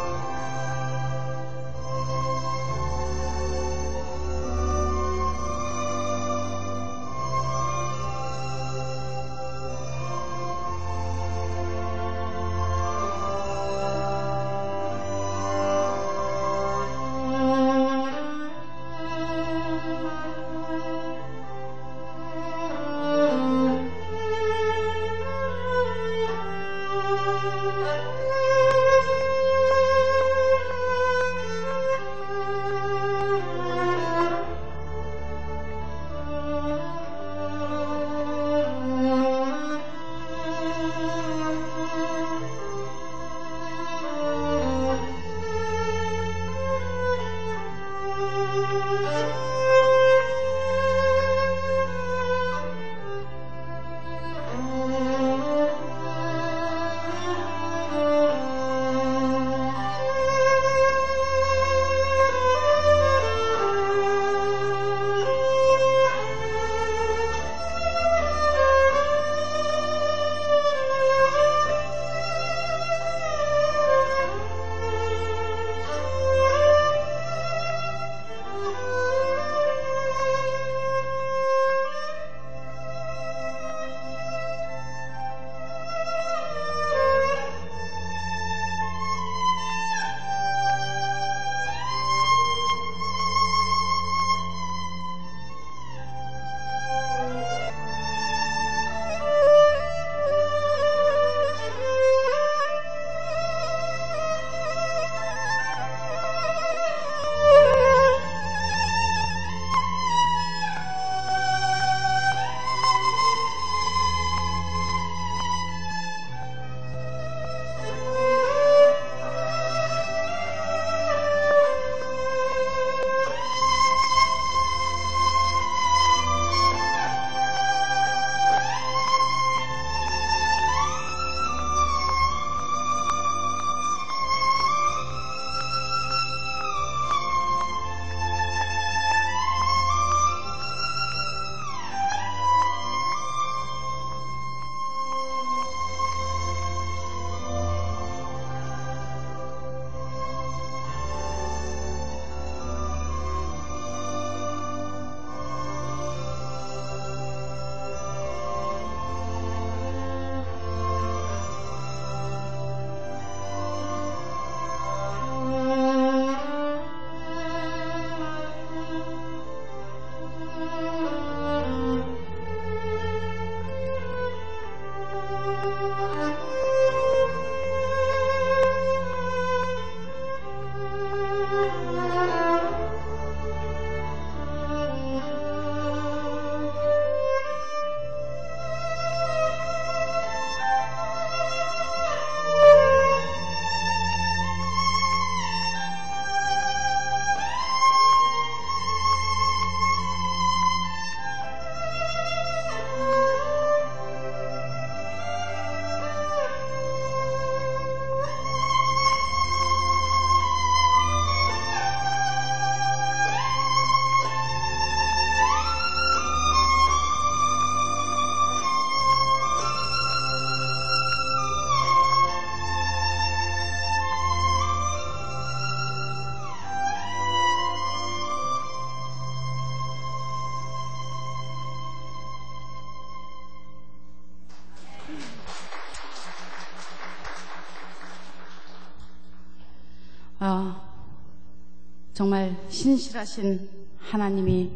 정말 신실하신 하나님이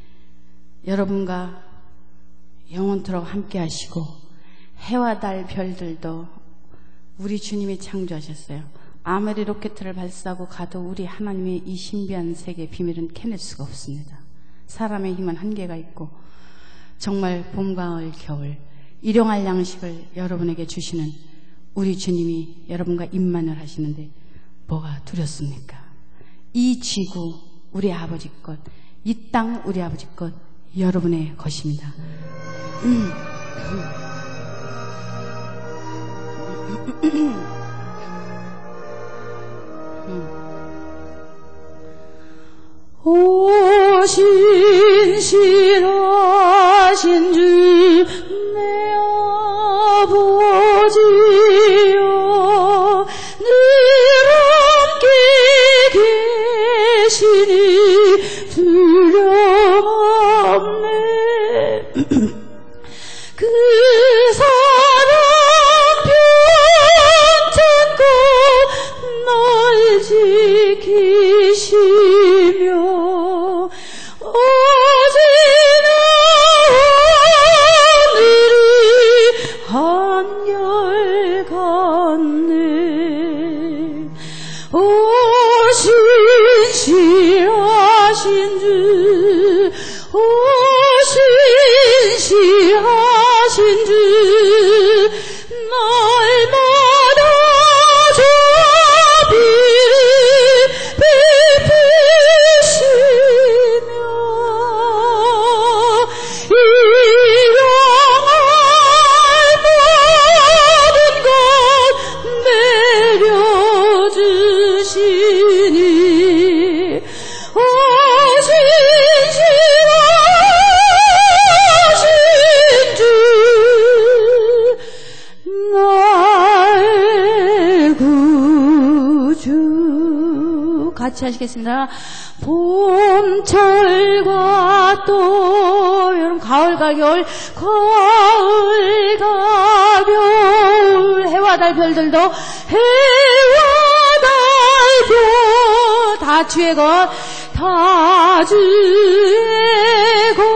여러분과 영원토록 함께 하시고 해와 달 별들도 우리 주님이 창조하셨어요. 아무리 로켓을 발사하고 가도 우리 하나님의 이 신비한 세계의 비밀은 캐낼 수가 없습니다. 사람의 힘은 한계가 있고 정말 봄, 가을, 겨울 일용할 양식을 여러분에게 주시는 우리 주님이 여러분과 임만을 하시는데 뭐가 두렵습니까? 이 지구 우리 아버지 것, 이 땅 우리 아버지 것, 여러분의 것입니다. 오 신실하신 주 내 아버지여 늘 함께 계시니 두려움 없네. 그 사랑 편찮고 널 지키시며 어제나 오늘이 한결같네. 오 신실하신 주, 오 신실하신 주, 날마다 자비를 베푸시며 일용할 모든 것 내려주시니 오 신실하신 주 나의 구주. 같이 하시겠습니다. 봄철과 또 여러분 가을과 겨울, 가을과 겨울 해와 달 별들도 해와 달 별 다 주의 것, 다 주의 것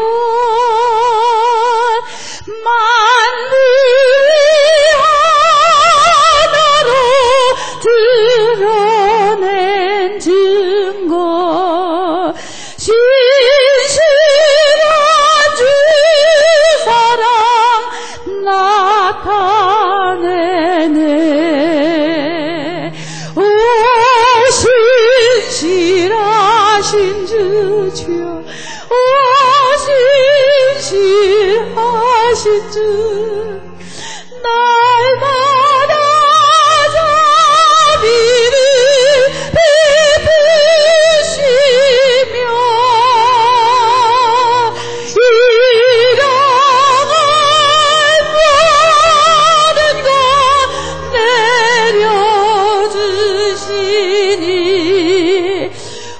만물이 하나로 드러낸 증거 신실한 주 사랑 나타내네. 오 신실하신 주 주여, 오 신실하신 주 날마다 자비를 베푸시며 일용할 모든 것 내려주시니 오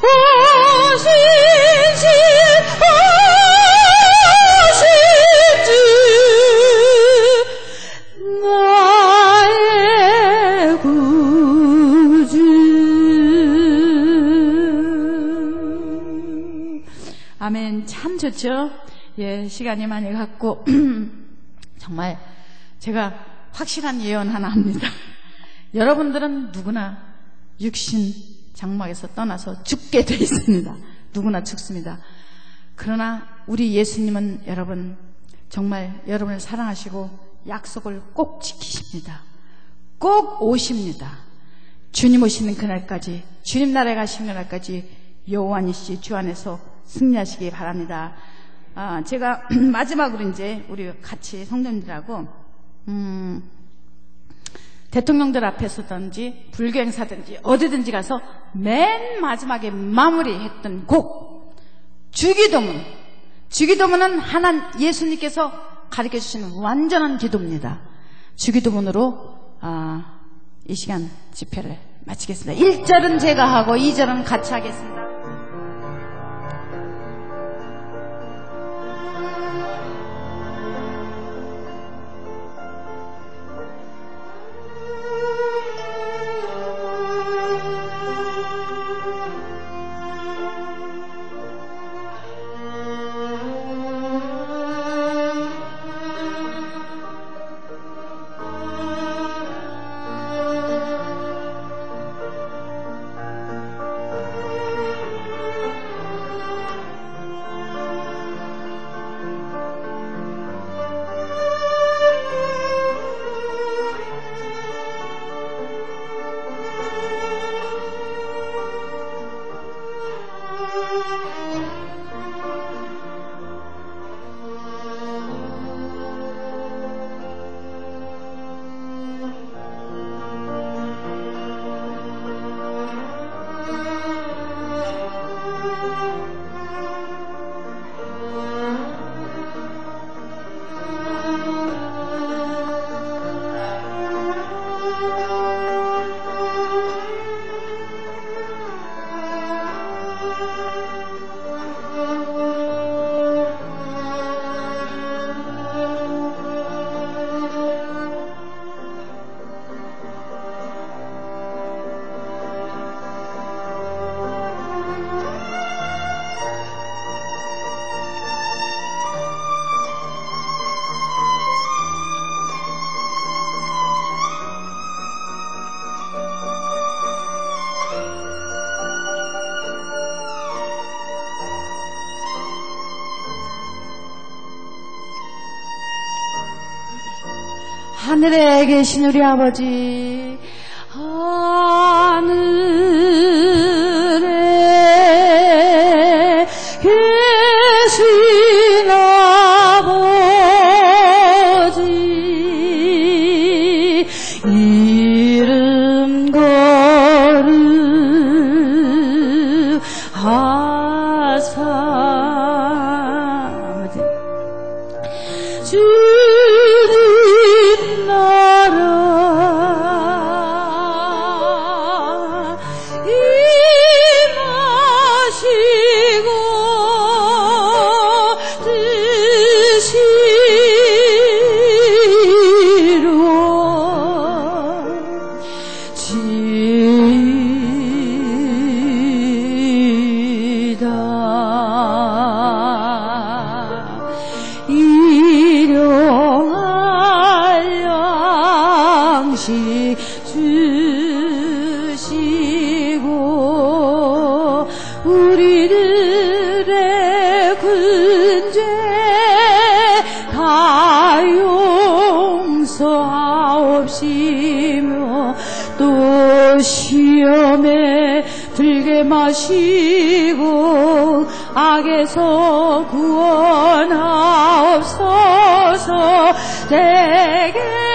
신실하신 주 나의 구주. 아멘. 참 좋죠. 예, 시간이 많이 갔고 정말 제가 확실한 예언 하나 합니다. 여러분들은 누구나 육신 장막에서 떠나서 죽게 돼 있습니다. 누구나 죽습니다. 그러나 우리 예수님은 여러분 정말 여러분을 사랑하시고 약속을 꼭 지키십니다. 꼭 오십니다. 주님 오시는 그날까지, 주님 나라에 가시는 그날까지 여호와니시 주 안에서 승리하시기 바랍니다. 제가 마지막으로 이제 우리 같이 성도님들하고 대통령들 앞에서든지 불교 행사든지 어디든지 가서 맨 마지막에 마무리했던 곡 주기도문. 주기도문은 예수님께서 가르쳐주시는 완전한 기도입니다. 주기도문으로 이 시간 집회를 마치겠습니다. 1절은 제가 하고 2절은 같이 하겠습니다. 하늘에 계신 우리 아버지, 하늘에 계신 아버지, 이름 거룩하사 주님 나라 임하시고 드시리로지이다. 일용할 양식 주시고 우리들의 근죄 다 용서하옵시며 또 시험에 들게 마시고 악에서 구원하옵소서. 대개